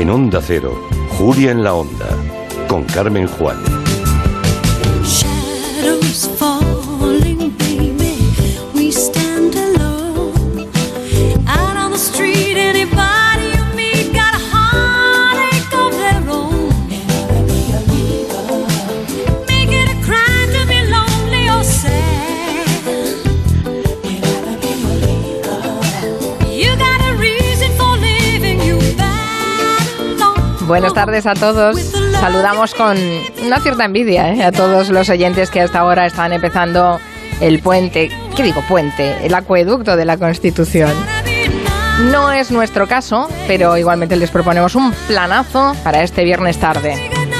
En Onda Cero, Julia en la Onda, con Carmen Juan. Shadows falling, baby, we stand alone. Out on the street, anybody you meet got a heartache of their own. Make it a crime to be lonely or sad. You got a reason for living, you bad alone. Buenas tardes a todos. Saludamos con una cierta envidia a todos los oyentes que hasta ahora están empezando el puente, ¿qué digo puente? El acueducto de la Constitución. No es nuestro caso, pero igualmente les proponemos un planazo para este viernes tarde.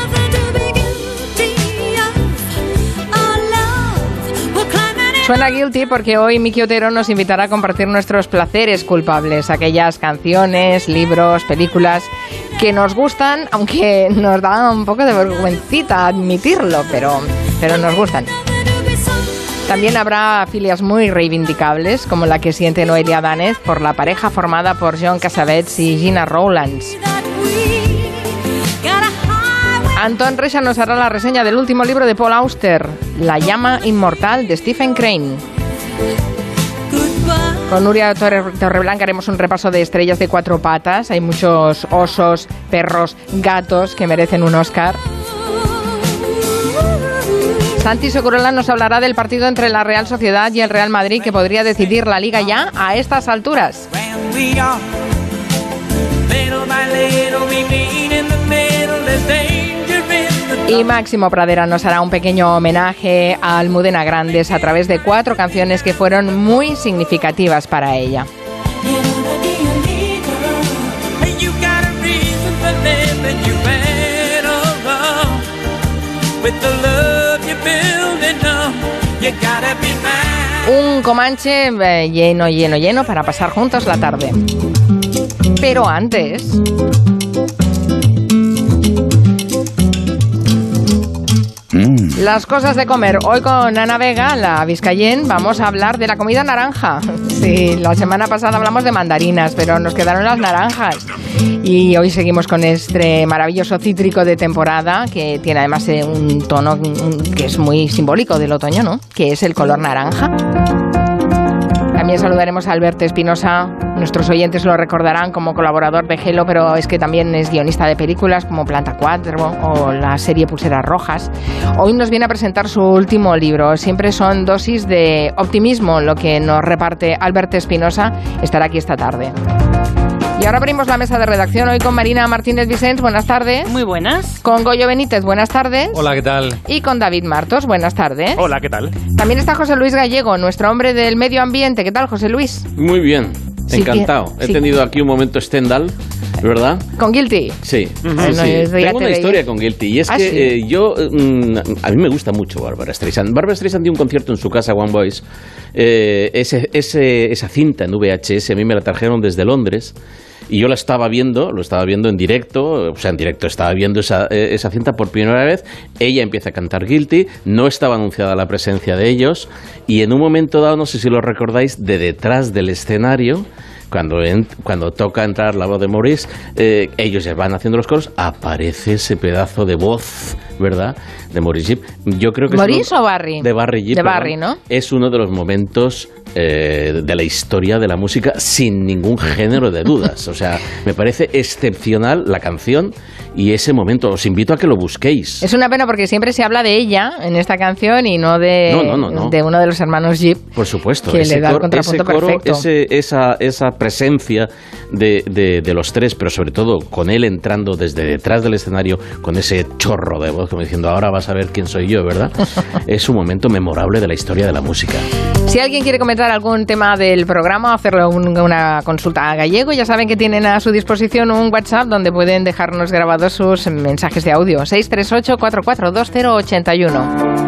Suena Guilty porque hoy Miki Otero nos invitará a compartir nuestros placeres culpables, aquellas canciones, libros, películas que nos gustan, aunque nos da un poco de vergüencita admitirlo, pero nos gustan. También habrá filias muy reivindicables, como la que siente Noelia Danez por la pareja formada por John Cassavetes y Gina Rowlands. Antón Reixa nos hará la reseña del último libro de Paul Auster, La llama inmortal de Stephen Crane. Con Nuria Torreblanca haremos un repaso de estrellas de cuatro patas. Hay muchos osos, perros, gatos que merecen un Oscar. Santi Segurola nos hablará del partido entre la Real Sociedad y el Real Madrid que podría decidir la Liga ya a estas alturas. Y Máximo Pradera nos hará un pequeño homenaje a Almudena Grandes a través de 4 canciones que fueron muy significativas para ella. Un Comanche lleno para pasar juntos la tarde. Pero antes... Las cosas de comer. Hoy con Ana Vega, la vizcaín, vamos a hablar de la comida naranja. Sí, la semana pasada hablamos de mandarinas, pero nos quedaron las naranjas. Y hoy seguimos con este maravilloso cítrico de temporada, que tiene además un tono que es muy simbólico del otoño, ¿no? Que es el color naranja. También saludaremos a Albert Espinosa. Nuestros oyentes lo recordarán como colaborador de Gelo, pero es que también es guionista de películas como Planta 4 o la serie Pulseras Rojas. Hoy nos viene a presentar su último libro. Siempre son dosis de optimismo lo que nos reparte Albert Espinosa. Estará aquí esta tarde. Y ahora abrimos la mesa de redacción hoy con Marina Martínez Vicens. Buenas tardes. Muy buenas. Con Goyo Benítez. Buenas tardes. Hola, ¿qué tal? Y con David Martos. Buenas tardes. Hola, ¿qué tal? También está José Luis Gallego, nuestro hombre del medio ambiente. ¿Qué tal, José Luis? Muy bien, Sí, encantado. sí. He tenido aquí un momento Stendhal, ¿verdad? Con Guilty. Sí, Bueno, sí. ya te Tengo una veía. historia con Guilty y es Ah, que ¿sí? a mí me gusta mucho Barbra Streisand. Barbra Streisand dio un concierto en su casa, One Voice. Esa cinta en VHS a mí me la trajeron desde Londres. Y yo lo estaba viendo en directo, estaba viendo esa cinta por primera vez. Ella empieza a cantar Guilty, no estaba anunciada la presencia de ellos, y en un momento dado, no sé si lo recordáis, de detrás del escenario, cuando toca entrar la voz de Maurice, ellos ya van haciendo los coros, aparece ese pedazo de voz, ¿verdad?, de Maurice Gibb. Yo creo que ¿Maurice o Barry? De Barry Gibb. De Barry, ¿no? Es uno de los momentos de la historia de la música sin ningún género de dudas. O sea, me parece excepcional la canción y ese momento. Os invito a que lo busquéis. Es una pena porque siempre se habla de ella en esta canción y no de, No. de uno de los hermanos Gibb. Por supuesto. Que le da el contrapunto perfecto. Esa presencia de los tres, pero sobre todo con él entrando desde detrás del escenario con ese chorro de voz, como diciendo, ahora vas a ver quién soy yo, ¿verdad? Es un momento memorable de la historia de la música. Si alguien quiere comentar algún tema del programa o hacerle una consulta a Gallego, ya saben que tienen a su disposición un WhatsApp donde pueden dejarnos grabados sus mensajes de audio. 638-442081.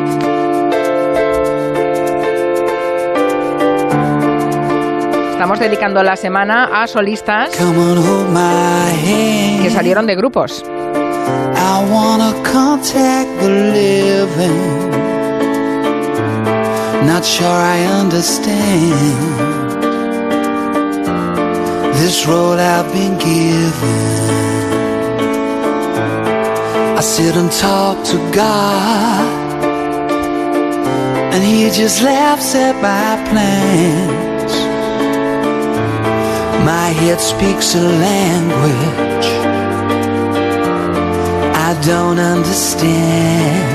Estamos dedicando la semana a solistas que salieron de grupos. I wanna contact the living. Not sure I understand this road I've been given. sit and talk to God, and He just laughs at my plans. My head speaks a language I don't understand.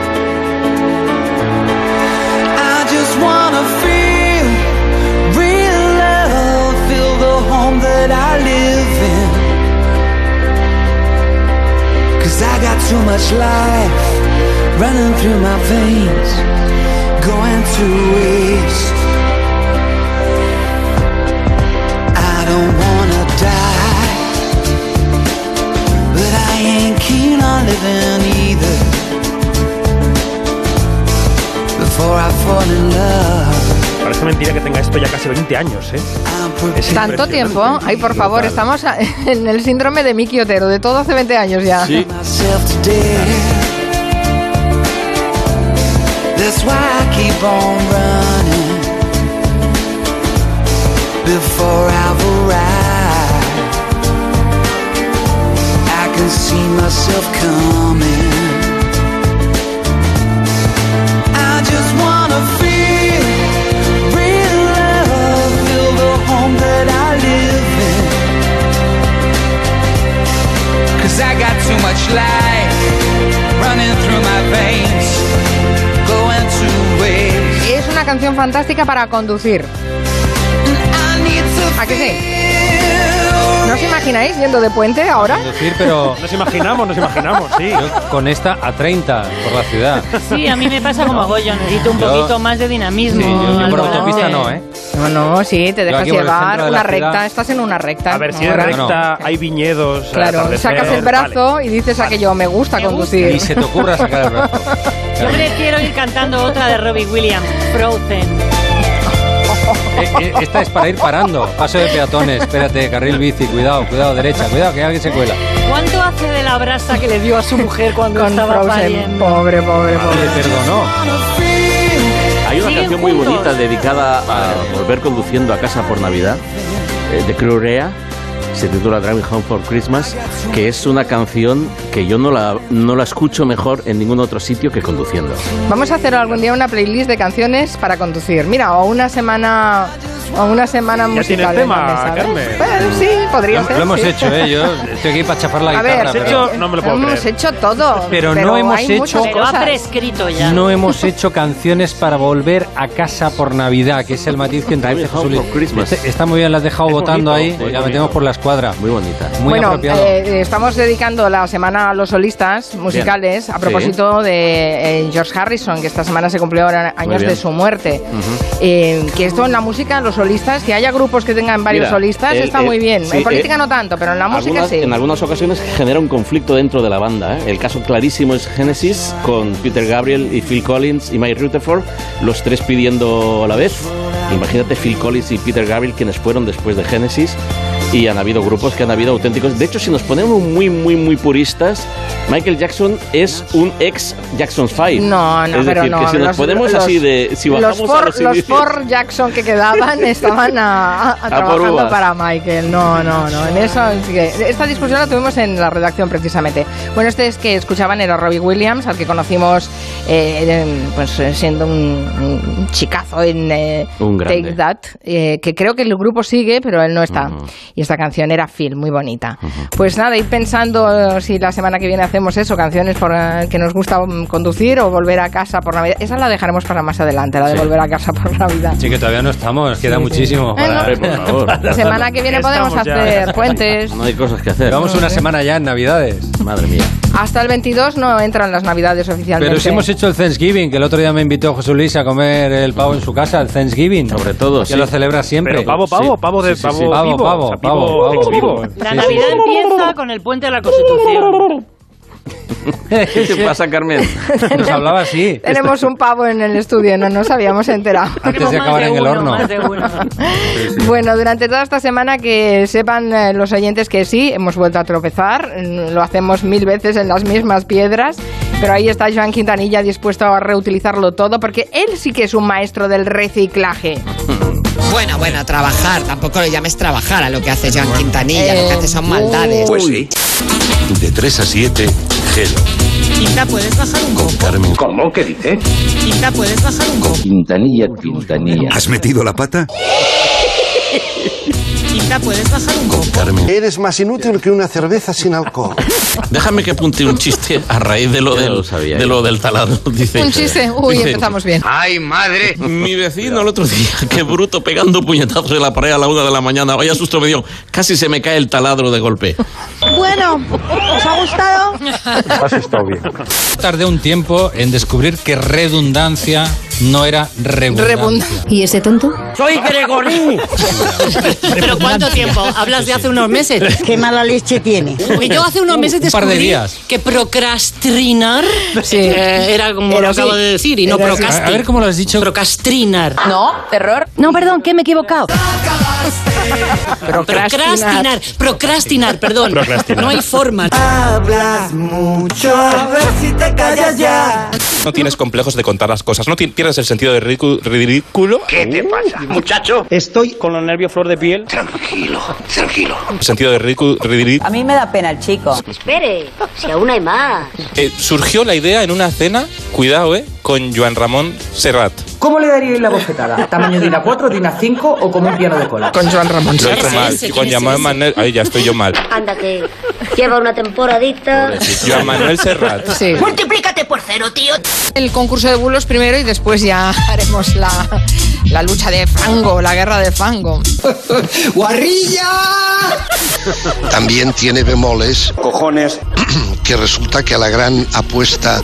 I just wanna feel real love, feel the home that I live in. 'Cause I got too much life running through my veins, going to waste. I don't wanna die, but I ain't keen on living either. Before I fall in love. Parece mentira que tenga esto ya casi 20 años, ¿eh? Es ¿Tanto tiempo? Ay, por favor, estamos en el síndrome de Miki Otero, de todo hace 20 años ya. Sí. That's why I keep on running before I've arrived. I can see myself coming. I just wanna feel real love, feel the home that I live in. 'Cause I got too much life running through my veins. Es una canción fantástica para conducir. ¿A qué sí? ¿No os imagináis yendo de puente ahora? Conducir, pero Nos imaginamos, sí. yo con esta a 30 por la ciudad. Sí, a mí me pasa como a Goyo, necesito un poquito más de dinamismo. Sí, yo al por volante. autopista no, ¿eh? No, sí, te dejas aquí por el llevar centro de una la recta, ciudad. estás en una recta. A ver, si ¿no? es Ahora- recta, hay viñedos. Claro, atardecer, sacas el brazo vale. y dices aquello, me gusta Me conducir. Ni se te ocurra sacar el brazo. Yo prefiero ir cantando otra de Robbie Williams, Frozen. Esta es para ir parando. Paso de peatones, espérate, carril bici, cuidado, derecha, cuidado que alguien se cuela. ¿Cuánto hace de la brasa que le dio a su mujer cuando Con estaba Frozen, pariendo? pobre. Le perdonó. Hay una Siguen canción muy juntos. bonita dedicada a volver conduciendo a casa por Navidad, de Crurea. Se titula Driving Home for Christmas, que es una canción que yo no la escucho mejor en ningún otro sitio que conduciendo. Vamos a hacer algún día una playlist de canciones para conducir. Mira, o una semana musical. tienes tema, ¿sabes? Carmen. Bueno, sí, podría ser. Lo hemos sí. hecho, yo estoy aquí para chafar la A ver, guitarra. ¿has pero hecho? No me lo puedo hemos creer. hecho todo. Pero no hemos hay hecho- muchas Pero ha cosas. prescrito ya. no hemos hecho canciones para volver a casa por Navidad, que es el matiz que Driving introduce Home José for Christmas. Luis. Está muy bien, la has dejado Es votando bonito, ahí, muy la bonito. metemos por la escuadra. Muy bonita. Muy Bueno, apropiado. estamos dedicando la semana a los solistas musicales Bien. a propósito de George Harrison, que esta semana se cumplió años bien. de su muerte. Que esto en la música, los solistas, que haya grupos que tengan varios Mira, solistas, está muy bien. sí, En política no tanto, pero en la música sí. En algunas ocasiones genera un conflicto dentro de la banda. El caso clarísimo es Genesis, con Peter Gabriel y Phil Collins y Mike Rutherford, los tres pidiendo a la vez. Imagínate Phil Collins y Peter Gabriel, quienes fueron después de Genesis. Y han habido grupos que han habido auténticos. De hecho, si nos ponemos muy puristas, Michael Jackson es un ex Jackson 5. No, es pero decir, no. que si nos ponemos así de... Si bajamos a los los inicios- Ford Jackson que quedaban estaban por trabajando uvas. para Michael. No. En eso, sí que- esta discusión la tuvimos en la redacción precisamente. Bueno, este es que escuchaban era Robbie Williams, al que conocimos siendo un chicazo en Un grande. Take That, que creo que el grupo sigue, pero él no está. Y esta canción era Phil, muy bonita. Pues nada, ir pensando si la semana que viene hacemos eso, canciones que nos gusta conducir o volver a casa por Navidad. Esa la dejaremos para más adelante, la de volver a casa por Navidad. Sí, que todavía no estamos, queda muchísimo. no. Hombre, por favor. La semana que viene Estamos podemos ya. hacer puentes. No hay cosas que hacer. Llevamos una semana ya en Navidades. Madre mía. Hasta el 22 no entran las Navidades oficialmente. Pero si hemos hecho el Thanksgiving, que el otro día me invitó José Luis a comer el pavo en su casa, el Thanksgiving. Sobre todo, Que sí. lo celebra siempre. Pero pavo de Sí, pavo sí. Pavo, vivo. pavo, o sea, pavo. vivo. La Sí, Navidad sí. empieza con el puente de la Constitución. ¿Qué te pasa, Carmen? Nos hablaba así. Tenemos un pavo en el estudio, no nos habíamos enterado. Antes de Más acabar en el uno, horno. más de uno. Bueno, durante toda esta semana que sepan los oyentes que sí, hemos vuelto a tropezar, lo hacemos 1000 veces en las mismas piedras, pero ahí está Joan Quintanilla dispuesto a reutilizarlo todo, porque él sí que es un maestro del reciclaje. Bueno, trabajar. Tampoco lo llames trabajar a lo que hace Joan Quintanilla. Lo que hace son maldades. Pues sí. De 3 a 7, Gelo. Quinta, ¿puedes bajar un Con poco? Carmen. ¿Cómo? ¿Qué dice? Quinta, ¿puedes bajar un poco? Quintanilla, Quintanilla. ¿Has metido la pata? Quinta, ¿puedes bajar un Con poco? Carmen. Eres más inútil que una cerveza sin alcohol. Déjame que apunte un chiste a raíz de lo, del taladro. Dice, Un chiste. Uy, dice, empezamos bien. ¡Ay, madre! Mi vecino el otro día, qué bruto, pegando puñetazos en la pared a la 1 de la mañana. Vaya susto me dio. Casi se me cae el taladro de golpe. Bueno, ¿os ha gustado? Has estado bien. Tardé un tiempo en descubrir que redundancia no era redundancia. ¿Y ese tonto? ¡Soy Gregorín! ¿Pero cuánto tiempo? ¿Hablas de hace unos meses? ¿Qué mala leche tiene? Porque yo hace unos meses Un par de descubrí días. que procrastinar Sí. era como Era lo así. acabo de decir y no Era así. procrastinar. A ver cómo lo has dicho. Procrastinar. No, error. No, perdón, que me he equivocado. Procrastinar, perdón. Procrastinar. No hay forma. Hablas mucho, a ver si te callas ya. No tienes complejos de contar las cosas, no pierdes el sentido de ridículo. ¿Qué te pasa, muchacho? Estoy con los nervios flor de piel. Tranquilo, tranquilo. El sentido de ridículo. A mí me da pena el chico. Espere, si aún hay más. Surgió la idea en una cena, cuidado, con Joan Ramón Serrat. ¿Cómo le daríais la bofetada? ¿Tamaño de una 4, de una 5 o como un piano de cola? Con Joan Ramón. Lo he hecho mal, con Joan Manuel. Ahí ya estoy yo mal. Anda que lleva una temporadita. Joan Manuel Serrat. Sí. Multiplícate por 0, tío. El concurso de bulos primero y después ya haremos la lucha de fango, la guerra de fango. ¡Guarrilla! También tiene bemoles Cojones. que resulta que a la gran apuesta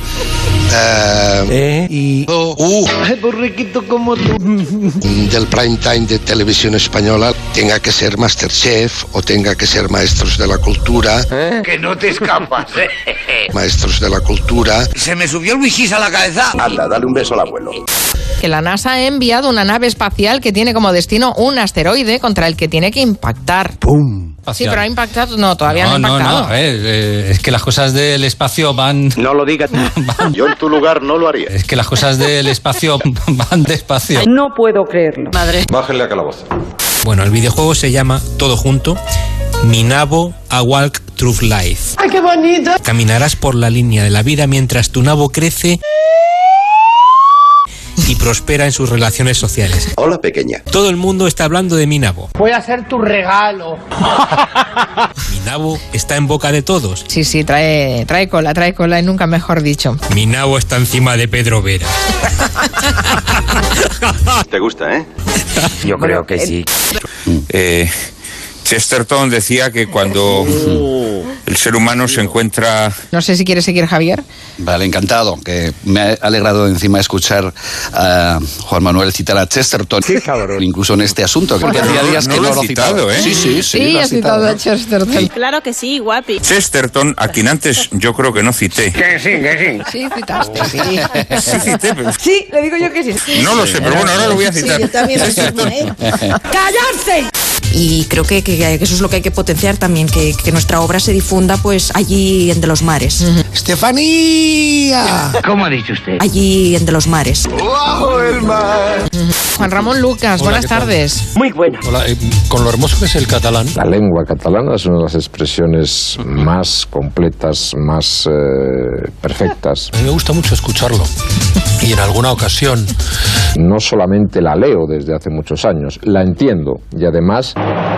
Borriquito como tú. del prime time de televisión española tenga que ser Masterchef o tenga que ser Maestros de la Cultura. Que no te escapas, Maestros de la Cultura. Se me subió el bichis a la cabeza. Anda, dale un beso al abuelo. Que la NASA ha enviado una nave espacial que tiene como destino un asteroide contra el que tiene que impactar. ¡Pum! Sí, pero ha impactado. No, todavía no ha impactado. A ver, es que las cosas del espacio van... No lo digas. Yo en tu lugar no lo haría. Es que las cosas del espacio van despacio. No puedo creerlo. Madre. Bájenle a calabozo. Bueno, el videojuego se llama, todo junto, Minabo A Walk Through Life. ¡Ay, qué bonito! Caminarás por la línea de la vida mientras tu nabo crece y prospera en sus relaciones sociales. Hola, pequeña. Todo el mundo está hablando de mi nabo. Voy a hacer tu regalo. Mi nabo está en boca de todos. Sí, trae cola y nunca mejor dicho. Mi nabo está encima de Pedro Vera. ¿Te gusta, Yo creo que sí. Chesterton decía que cuando el ser humano se encuentra... No sé si quieres seguir, Javier. Vale, encantado. Que me ha alegrado encima escuchar a Juan Manuel citar a Chesterton. Qué cabrón. Incluso en este asunto, que hacía días que no lo ha citado. Sí, lo ha has citado a Chesterton. Claro que sí, guapi. Chesterton, a quien antes yo creo que no cité. Que sí. Sí, citaste, sí. Sí cité, pero Sí, le digo yo que sí. no lo sé, pero bueno, ahora lo voy a citar. yo también lo sé, ¡callarse! Y creo que eso es lo que hay que potenciar también, que nuestra obra se difunda pues allí en de los mares. ¡Estefanía! ¿Cómo ha dicho usted? Allí en de los mares. ¡Bajo el mar! Juan Ramón Lucas, Hola, buenas ¿qué tal? tardes. Muy buena. Hola, con lo hermoso que es el catalán. La lengua catalana es una de las expresiones más completas, más perfectas. A mí me gusta mucho escucharlo. Y en alguna ocasión... No solamente la leo desde hace muchos años, la entiendo y además...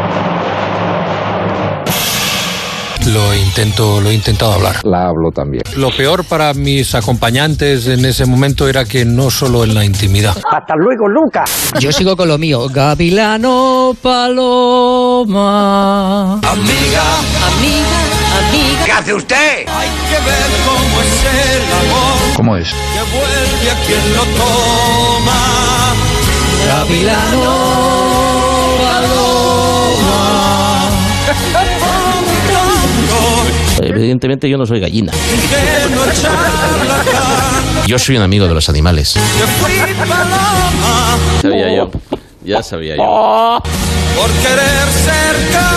Lo he intentado hablar. La hablo también. Lo peor para mis acompañantes en ese momento era que no solo en la intimidad. Hasta luego, Luca. Yo sigo con lo mío. Gavilano Paloma. Amiga, ¿qué hace usted? Hay que ver cómo es el amor. ¿Cómo es? Que vuelve a quien lo toma. Gavilano Evidentemente yo no soy gallina. Que no charlatán. Yo soy un amigo de los animales. Que fui paloma. Sabía yo. Ya sabía yo. Por querer ser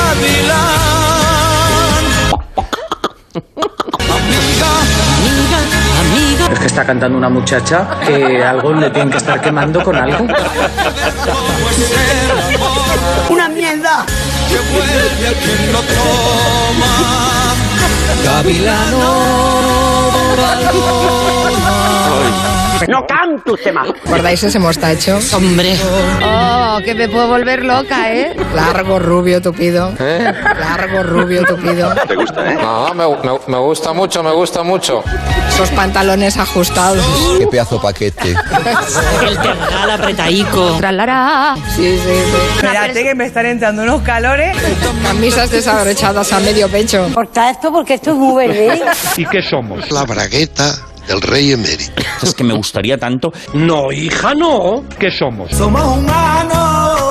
gavilán. Amiga. Es que está cantando una muchacha que algo le tienen que estar quemando con algo. ¡Una mierda! Que vuelve a quien lo toma. No cante usted más. ¿Recordáis ese mostacho? Hombre. Oh, que me puedo volver loca, ¿eh? Largo, rubio, tupido. Largo, rubio, tupido. ¿Te gusta, No, me gusta mucho, me gusta mucho. Esos pantalones ajustados. Qué pedazo paquete. El tergal apretaico. Tralará. Sí. Espérate que me están entrando unos calores. Camisas desabrochadas a medio pecho. Corta esto porque esto es muy verde. ¿Y qué somos? La bragueta del rey emérito. Es que me gustaría tanto. No, hija, no. ¿Qué somos? Somos humanos.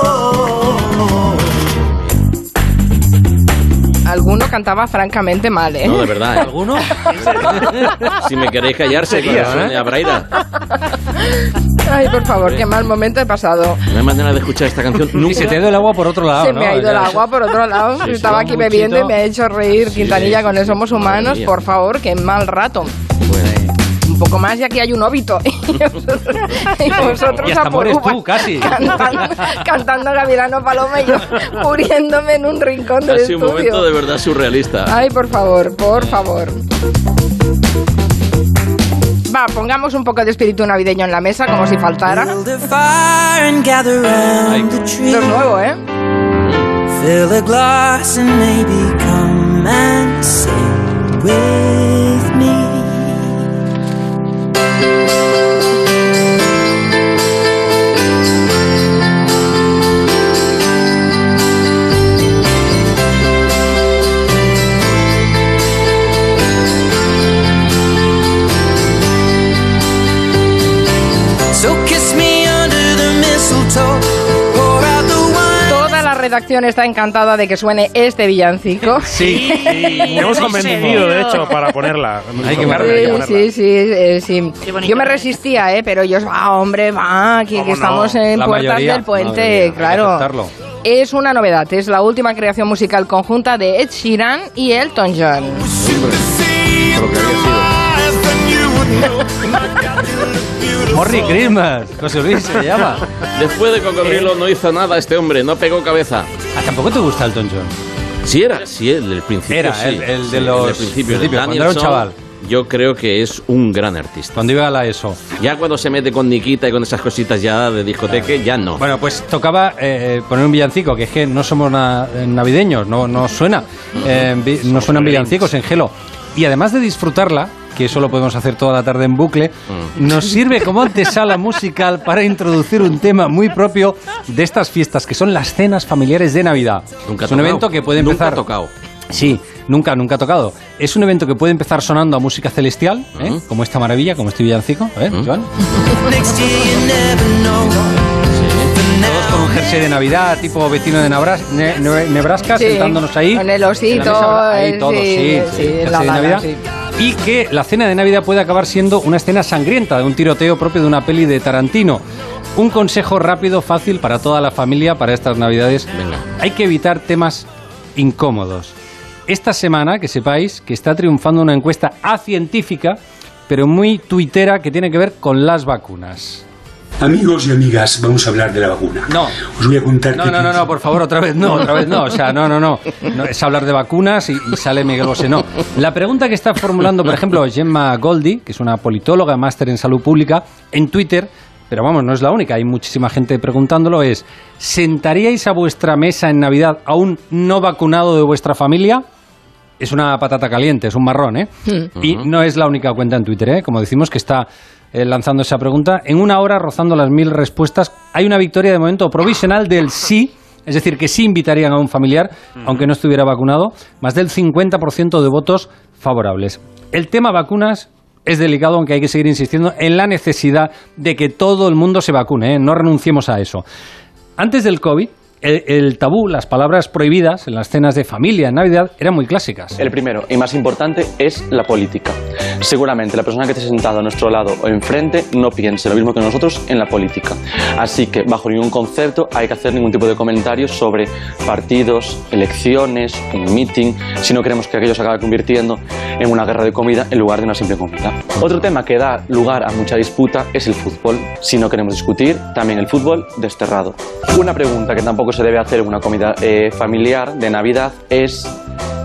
Alguno cantaba francamente mal, ¿eh? No, de verdad, ¿eh? ¿Alguno? Si me queréis callar, seguía, Sonia Braida. Ay, por favor, qué mal momento he pasado. No hay manera de escuchar esta canción nunca. Y se te ha ido el agua por otro lado, Se ¿no? me ha ido el agua por otro lado. Sí, Estaba sí, aquí un bebiendo y muchito. me ha hecho reír. Sí. Quintanilla con el Somos Humanos, Madre mía. por favor, qué mal rato. Un poco más y aquí hay un óbito. Y vosotros Y hasta a por mueres uvas, tú, casi. cantando Gavilano Paloma y yo muriéndome en un rincón del Ha sido un estudio. momento de verdad surrealista. Ay, por favor, por favor. Va, pongamos un poco de espíritu navideño en la mesa, como si faltara. Build a fire and gather round the tree. Esto es nuevo, ¿eh? Fill a glass and maybe come and sing with me. So kiss me under the mistletoe, pour out the wine. Toda la redacción está encantada de que suene este villancico. Sí, me hemos convencido, de hecho, para ponerla. Hay que Sí. Yo me resistía, pero ellos, hombre, que estamos en La puertas mayoría, del puente, hay que claro. aceptarlo. Es una novedad, es la última creación musical conjunta de Ed Sheeran y Elton John. Morri Christmas, José Luis se llama. Después de Cocodrilo no hizo nada este hombre, no pegó cabeza. ¿Tampoco te gusta Elton John? Sí, el del principio. Era, sí. el de Sí, los del principio. principios, Daniel cuando era un Son, chaval. Yo creo que es un gran artista. Cuando iba a la ESO. Ya cuando se mete con Nikita y con esas cositas ya de discoteca, ya no. Bueno, pues tocaba poner un villancico, que es que no somos navideños, no suena. No suenan villancicos en Gelo. Y además de disfrutarla, que eso lo podemos hacer toda la tarde en bucle, nos sirve como antesala musical para introducir un tema muy propio de estas fiestas, que son las cenas familiares de Navidad. Nunca es un evento que puede empezar... Nunca ha tocado. Sí, nunca ha tocado. Es un evento que puede empezar sonando a música celestial, como esta maravilla, como este villancico. Joan. Todos con un jersey de Navidad, tipo vecino de Nebraska, Sí, sentándonos ahí. con el osito, en la mesa, ahí todos, sí, jersey la de lana, Navidad. sí. Y que la cena de Navidad puede acabar siendo una escena sangrienta de un tiroteo propio de una peli de Tarantino. Un consejo rápido, fácil para toda la familia para estas Navidades. Venga. Hay que evitar temas incómodos. Esta semana, que sepáis, que está triunfando una encuesta científica, pero muy tuitera, que tiene que ver con las vacunas. Amigos y amigas, vamos a hablar de la vacuna. No. Os voy a contar No, por favor, otra vez no. O sea, no. Es hablar de vacunas y sale Miguel Bosé, no. La pregunta que está formulando, por ejemplo, Gemma Goldie, que es una politóloga, máster en salud pública, en Twitter, pero vamos, no es la única, hay muchísima gente preguntándolo, es: ¿sentaríais a vuestra mesa en Navidad a un no vacunado de vuestra familia? Es una patata caliente, es un marrón, ¿eh? Y no es la única cuenta en Twitter, ¿eh? Como decimos, que está lanzando esa pregunta. En una hora, rozando las 1000 respuestas, hay una victoria de momento provisional del sí, es decir, que sí invitarían a un familiar, aunque no estuviera vacunado, más del 50% de votos favorables. El tema vacunas es delicado, aunque hay que seguir insistiendo en la necesidad de que todo el mundo se vacune, ¿eh? No renunciemos a eso. Antes del COVID, el tabú, las palabras prohibidas en las cenas de familia en Navidad eran muy clásicas. El primero y más importante es la política. Seguramente la persona que esté sentada a nuestro lado o enfrente no piense lo mismo que nosotros en la política. Así que bajo ningún concepto hay que hacer ningún tipo de comentarios sobre partidos, elecciones, un meeting, si no queremos que aquello se acabe convirtiendo en una guerra de comida en lugar de una simple comida. Otro tema que da lugar a mucha disputa es el fútbol. Si no queremos discutir, también el fútbol desterrado. Una pregunta que tampoco se debe hacer en una comida familiar de Navidad es: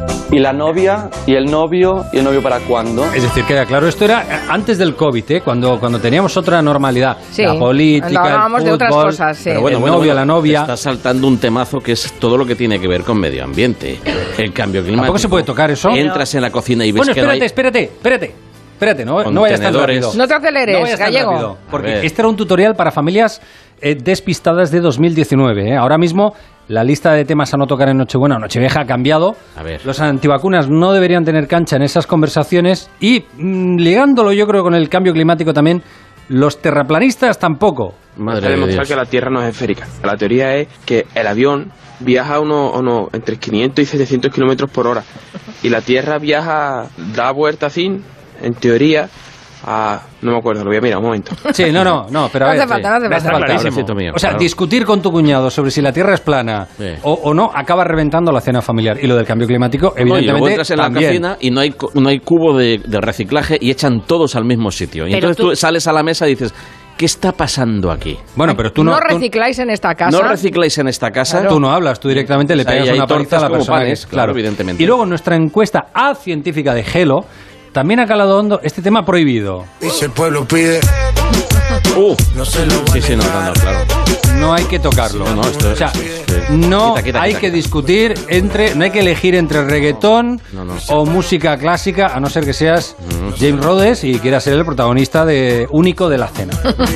¿Y la novia? ¿Y el novio? ¿Y el novio para cuándo? Es decir, queda claro, esto era antes del COVID, ¿eh? cuando teníamos otra normalidad. Sí, la política, hablábamos el de fútbol, otras cosas, sí. Pero bueno, el novio, la novia. Está saltando un temazo que es todo lo que tiene que ver con medio ambiente. El cambio climático. ¿Tampoco se puede tocar eso? Entras en la cocina y ves bueno, que no hay... espérate, no vayas tan rápido. No te aceleres, No vayas tan Gallego. rápido, porque este era un tutorial para familias despistadas de 2019. Ahora mismo la lista de temas a no tocar en Nochebuena o Nochevieja ha cambiado. A ver. Los antivacunas no deberían tener cancha en esas conversaciones y, ligándolo yo creo con el cambio climático también, los terraplanistas tampoco. Madre Para de demostrar Dios. que la Tierra no es esférica. La teoría es que el avión viaja entre 500 y 700 kilómetros por hora. Y la Tierra da vuelta así, en teoría, no me acuerdo, lo voy a mirar un momento. Sí, no, pero a ver. No hace falta. Mío, O sea, claro. discutir con tu cuñado sobre si la Tierra es plana o no acaba reventando la cena familiar. Y lo del cambio climático, No, y luego evidentemente, entras en también. la cocina y no hay cubo de reciclaje y echan todos al mismo sitio. Y Pero entonces tú sales a la mesa y dices, ¿qué está pasando aquí? Bueno, pero tú No recicláis en esta casa. ¿No recicláis en esta casa? Tú no hablas, tú directamente le O sea, pegas y hay una paliza a la tortas como persona que panes, es, claro, evidentemente. Y luego en nuestra encuesta científica de Gelo también ha calado hondo este tema prohibido. Y si el pueblo pide, Sí, no, claro. No hay que tocarlo. No, esto o sea, es- no quita, hay que discutir no hay que elegir entre reggaetón o música clásica, a no ser que seas James Rhodes y quieras ser el protagonista único de la cena.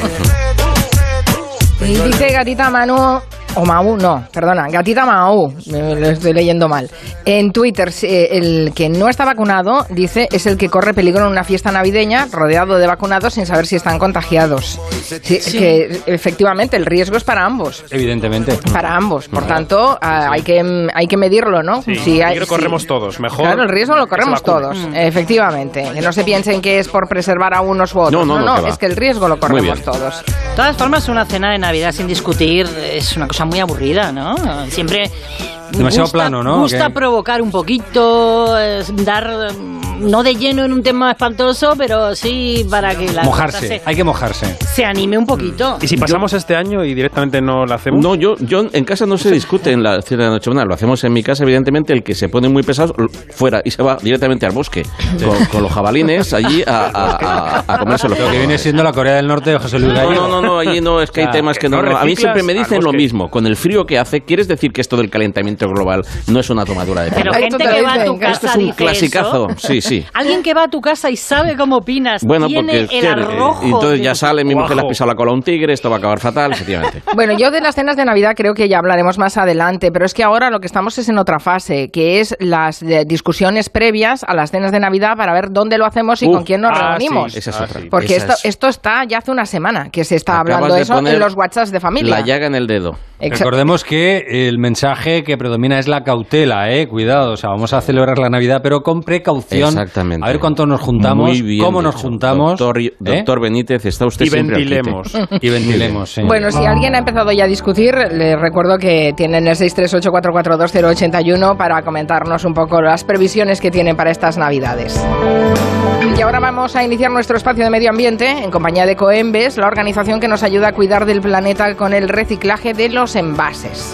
Y dice Gatita Manu, o Mau, no, perdona, Gatita Mau, lo estoy leyendo mal. En Twitter, el que no está vacunado, dice, es el que corre peligro en una fiesta navideña rodeado de vacunados sin saber si están contagiados. Sí, que efectivamente el riesgo es para ambos. Evidentemente. Para ambos, por tanto, hay que medirlo, ¿no? Sí, Si hay- el riesgo corremos todos, mejor. Claro, el riesgo lo corremos que se vacune. todos, efectivamente. Que no se piensen que es por preservar a unos u otros. No, que va. es que el riesgo lo corremos bien. todos. De todas formas, una cena de Navidad sin discutir es una cosa muy aburrida, ¿no? Siempre Demasiado plano, ¿no? Gusta ¿Qué? provocar un poquito, dar, no de lleno en un tema espantoso, pero sí para que la Mojarse, cosa hay que mojarse. se anime un poquito. ¿Y si pasamos este año y directamente no lo hacemos? No, yo en casa no se discute en la cena de Nochebuena. Lo hacemos en mi casa, evidentemente. El que se pone muy pesado, fuera y se va directamente al bosque con los jabalines allí a comérselo. Lo que viene siendo la Corea del Norte de José Luis Gallego. No, allí no, es que hay temas que no. no A mí reciclas siempre me dicen al lo bosque. mismo. Con el frío que hace, ¿quieres decir que esto del calentamiento global no es una tomadura de Pero pelo? gente que va a tu casa Esto es un dice clasicazo. eso. Sí. Alguien que va a tu casa y sabe cómo opinas, Bueno, tiene porque el arrojo. y entonces ya de- sale, mi mujer le ha Guajo. pisado la cola a un tigre, esto va a acabar fatal, efectivamente. Bueno, yo de las cenas de Navidad creo que ya hablaremos más adelante, pero es que ahora lo que estamos es en otra fase, que es las discusiones previas a las cenas de Navidad para ver dónde lo hacemos y con quién nos reunimos. Sí, esa es otra. Porque Esa esto está ya hace una semana que se está Acabas hablando de de eso poner en los WhatsApps de familia. La llaga en el dedo. Recordemos que el mensaje que predomina es la cautela, cuidado, o sea, vamos a celebrar la Navidad, pero con precaución. Exactamente. A ver cuántos nos juntamos, Muy bien cómo nos dicho. juntamos. Doctor Benítez, está usted Y siempre al quite. ventilemos. Y ventilemos, sí. Bueno, si alguien ha empezado ya a discutir, les recuerdo que tienen el 638442081 para comentarnos un poco las previsiones que tienen para estas Navidades. Y ahora vamos a iniciar nuestro espacio de medio ambiente en compañía de Coembes, la organización que nos ayuda a cuidar del planeta con el reciclaje de los envases.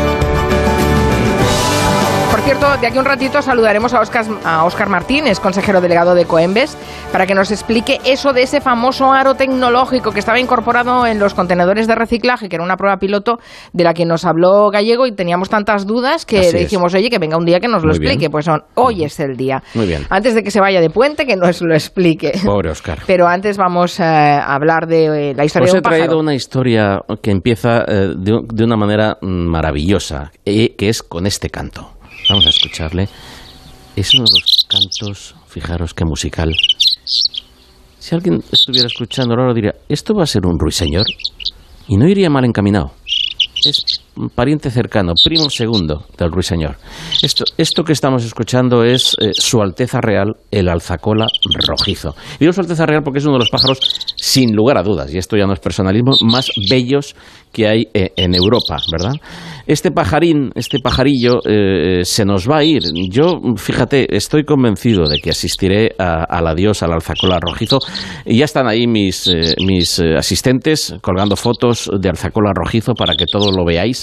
Por cierto, de aquí a un ratito saludaremos a Óscar Martínez, consejero delegado de Coembes, para que nos explique eso de ese famoso aro tecnológico que estaba incorporado en los contenedores de reciclaje, que era una prueba piloto de la que nos habló Gallego y teníamos tantas dudas que Así le es. dijimos, oye, que venga un día que nos lo Muy bien. explique. Pues hoy es el día. Muy bien. Antes de que se vaya de puente, que nos lo explique. Pobre Óscar. Pero antes vamos a hablar de la historia Os de he un pájaro. traído una historia que empieza de una manera maravillosa, que es con este canto. Vamos a escucharle. Es uno de los cantos, fijaros qué musical. Si alguien estuviera escuchando ahora diría, ¿esto va a ser un ruiseñor? Y no iría mal encaminado. Es un pariente cercano, primo segundo del ruiseñor. Esto que estamos escuchando es Su Alteza Real, el alzacola rojizo. Y digo Su Alteza Real porque es uno de los pájaros, sin lugar a dudas, y esto ya no es personalismo, más bellos que hay en Europa, ¿verdad? Este pajarillo se nos va a ir. Yo, fíjate, estoy convencido de que asistiré al adiós al alzacola rojizo. Y ya están ahí mis asistentes colgando fotos de alzacola rojizo para que todos lo veáis.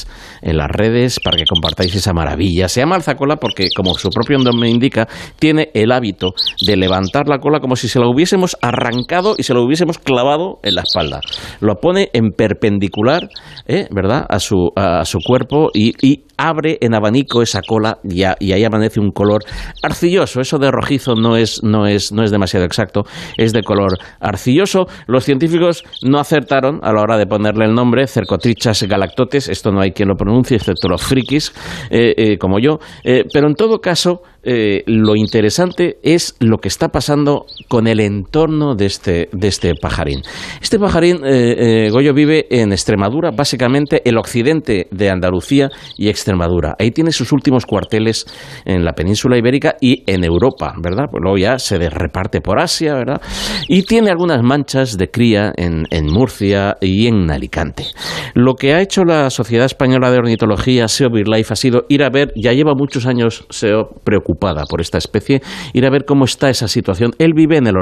redes para que compartáis esa maravilla. Se llama alzacola porque, como su propio nombre indica, tiene el hábito de levantar la cola como si se la hubiésemos arrancado y se la hubiésemos clavado en la espalda. Lo pone en perpendicular, ¿verdad?, a su cuerpo y abre en abanico esa cola y ahí amanece un color arcilloso. Eso de rojizo no es demasiado exacto, es de color arcilloso. Los científicos no acertaron a la hora de ponerle el nombre Cercotrichas galactotes. Esto no hay quien lo pronuncie excepto los frikis como yo, pero en todo caso lo interesante es lo que está pasando con el entorno de este pajarín. Este pajarín, Goyo, vive en Extremadura, básicamente el occidente de Andalucía y Extremadura. Ahí tiene sus últimos cuarteles en la península ibérica y en Europa, ¿verdad? Pues luego ya se reparte por Asia, ¿verdad? Y tiene algunas manchas de cría en Murcia y en Alicante. Lo que ha hecho la Sociedad Española de Ornitología, SEO BirdLife, ha sido ir a ver, ya lleva muchos años SEO preocupada por esta especie, ir a ver cómo está esa situación. Él vive en el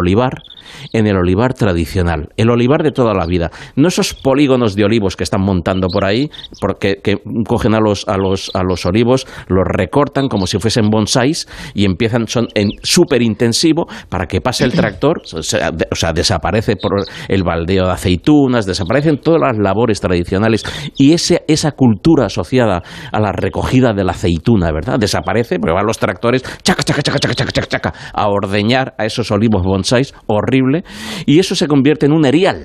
olivar tradicional, el olivar de toda la vida, no esos polígonos de olivos que están montando por ahí, porque que cogen a los olivos, los recortan como si fuesen bonsáis y son en súper intensivo para que pase el tractor, o sea, desaparece por el baldeo de aceitunas, desaparecen todas las labores tradicionales y esa cultura asociada a la recogida de la aceituna, ¿verdad?, desaparece porque van los tractores chaca, chaca, chaca, chaca, chaca, chaca, chaca, a ordeñar a esos olivos bonsáis, horrible, y eso se convierte en un erial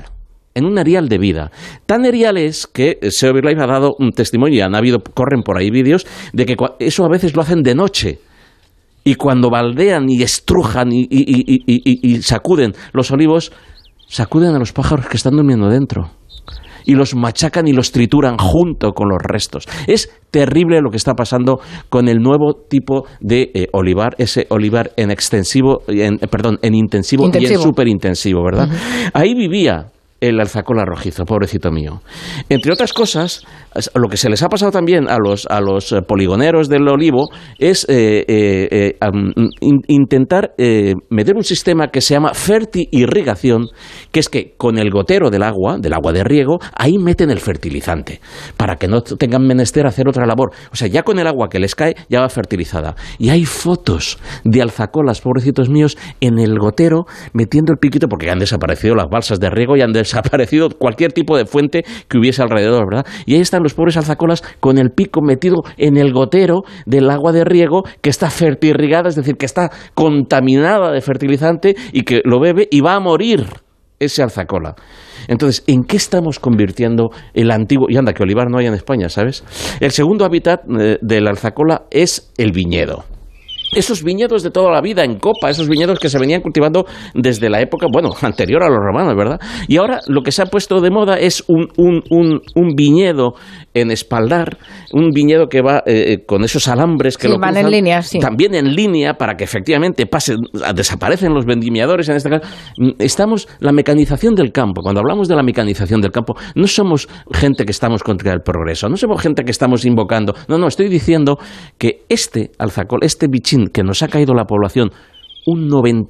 de vida. Tan erial es que SEO BirdLife ha dado un testimonio y corren por ahí vídeos de que eso a veces lo hacen de noche. Y cuando baldean y estrujan y sacuden los olivos, sacuden a los pájaros que están durmiendo dentro. Y los machacan y los trituran junto con los restos. Es terrible lo que está pasando con el nuevo tipo de olivar, ese olivar en intensivo y en superintensivo, ¿verdad? Uh-huh. Ahí vivía el alzacola rojizo, pobrecito mío. Entre otras cosas, lo que se les ha pasado también a los poligoneros del olivo es intentar meter un sistema que se llama fertirrigación, que es que con el gotero del agua de riego, ahí meten el fertilizante, para que no tengan menester hacer otra labor. O sea, ya con el agua que les cae, ya va fertilizada. Y hay fotos de alzacolas, pobrecitos míos, en el gotero, metiendo el piquito, porque han desaparecido las balsas de riego y han desaparecido cualquier tipo de fuente que hubiese alrededor, ¿verdad? Y ahí están los pobres alzacolas con el pico metido en el gotero del agua de riego que está fertirrigada, es decir, que está contaminada de fertilizante y que lo bebe y va a morir ese alzacola. Entonces, ¿en qué estamos convirtiendo el antiguo? Y anda, que olivar no hay en España, ¿sabes? El segundo hábitat del alzacola es el viñedo. Esos viñedos de toda la vida en copa, esos viñedos que se venían cultivando desde la época, anterior a los romanos, ¿verdad? Y ahora lo que se ha puesto de moda es un viñedo en espaldar, un viñedo que va con esos alambres que lo cruzan, van en línea, sí. También en línea para que efectivamente desaparecen los vendimiadores en este caso. La mecanización del campo, cuando hablamos de la mecanización del campo, no somos gente que estamos contra el progreso, no somos gente que estamos invocando, no, estoy diciendo que este alzacol, este bichín que nos ha caído la población un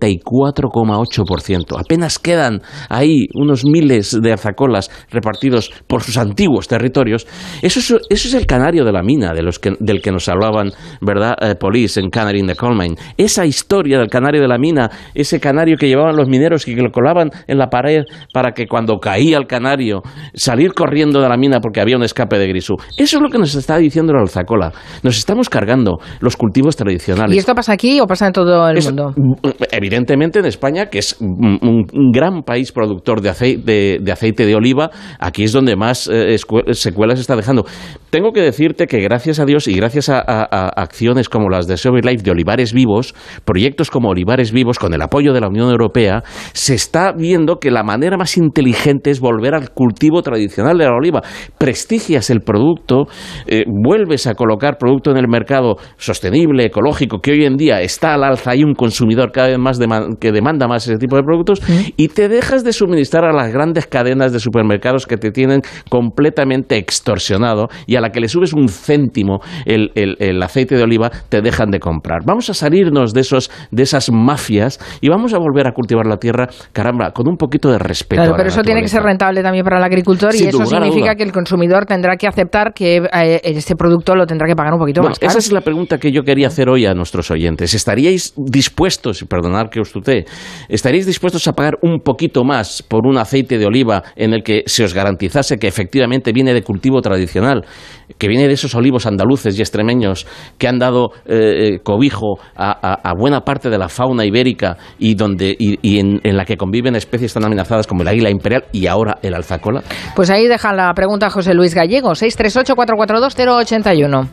94,8%. Apenas quedan ahí unos miles de alzacolas repartidos por sus antiguos territorios. Eso es el canario de la mina del que nos hablaban, ¿verdad? Police en Canary in the Coal Mine. Esa historia del canario de la mina, ese canario que llevaban los mineros y que lo colaban en la pared para que cuando caía el canario salir corriendo de la mina porque había un escape de grisú. Eso es lo que nos está diciendo la alzacola. Nos estamos cargando los cultivos tradicionales. ¿Y esto pasa aquí o pasa en todo el mundo? Evidentemente en España, que es un gran país productor de aceite de oliva, aquí es donde más secuelas está dejando. Tengo que decirte que gracias a Dios y gracias a acciones como las de SEO BirdLife de olivares vivos, proyectos como olivares vivos con el apoyo de la Unión Europea, se está viendo que la manera más inteligente es volver al cultivo tradicional de la oliva. Prestigias el producto, vuelves a colocar producto en el mercado sostenible, ecológico, que hoy en día está al alza, hay un consumidor consumidor cada vez más que demanda más ese tipo de productos, y te dejas de suministrar a las grandes cadenas de supermercados que te tienen completamente extorsionado, y a la que le subes un céntimo el aceite de oliva, te dejan de comprar. Vamos a salirnos de esas mafias y vamos a volver a cultivar la tierra, caramba, con un poquito de respeto. Claro, pero eso tiene que ser rentable también para el agricultor, y eso significa que el consumidor tendrá que aceptar que este producto lo tendrá que pagar un poquito más caro. Esa es la pregunta que yo quería hacer hoy a nuestros oyentes. ¿Estaríais dispuestos, perdonad que os tutee, estaríais dispuestos a pagar un poquito más por un aceite de oliva en el que se os garantizase que efectivamente viene de cultivo tradicional, que viene de esos olivos andaluces y extremeños que han dado cobijo a buena parte de la fauna ibérica y en la que conviven especies tan amenazadas como el águila imperial y ahora el alzacola? Pues ahí deja la pregunta José Luis Gallego, 638-442-081.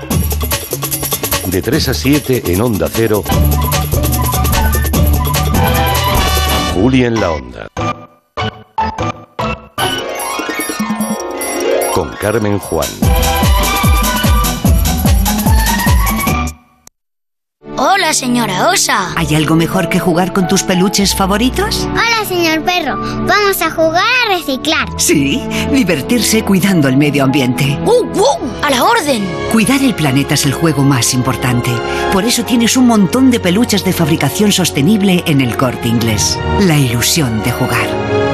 De 3 a 7 en Onda Cero, Juli en la Onda. Con Carmen Juan. Hola, señora Osa. ¿Hay algo mejor que jugar con tus peluches favoritos? Hola, señor Perro. Vamos a jugar a reciclar. Sí, divertirse cuidando el medio ambiente. ¡A la orden! Cuidar el planeta es el juego más importante. Por eso tienes un montón de peluches de fabricación sostenible en El Corte Inglés. La ilusión de jugar.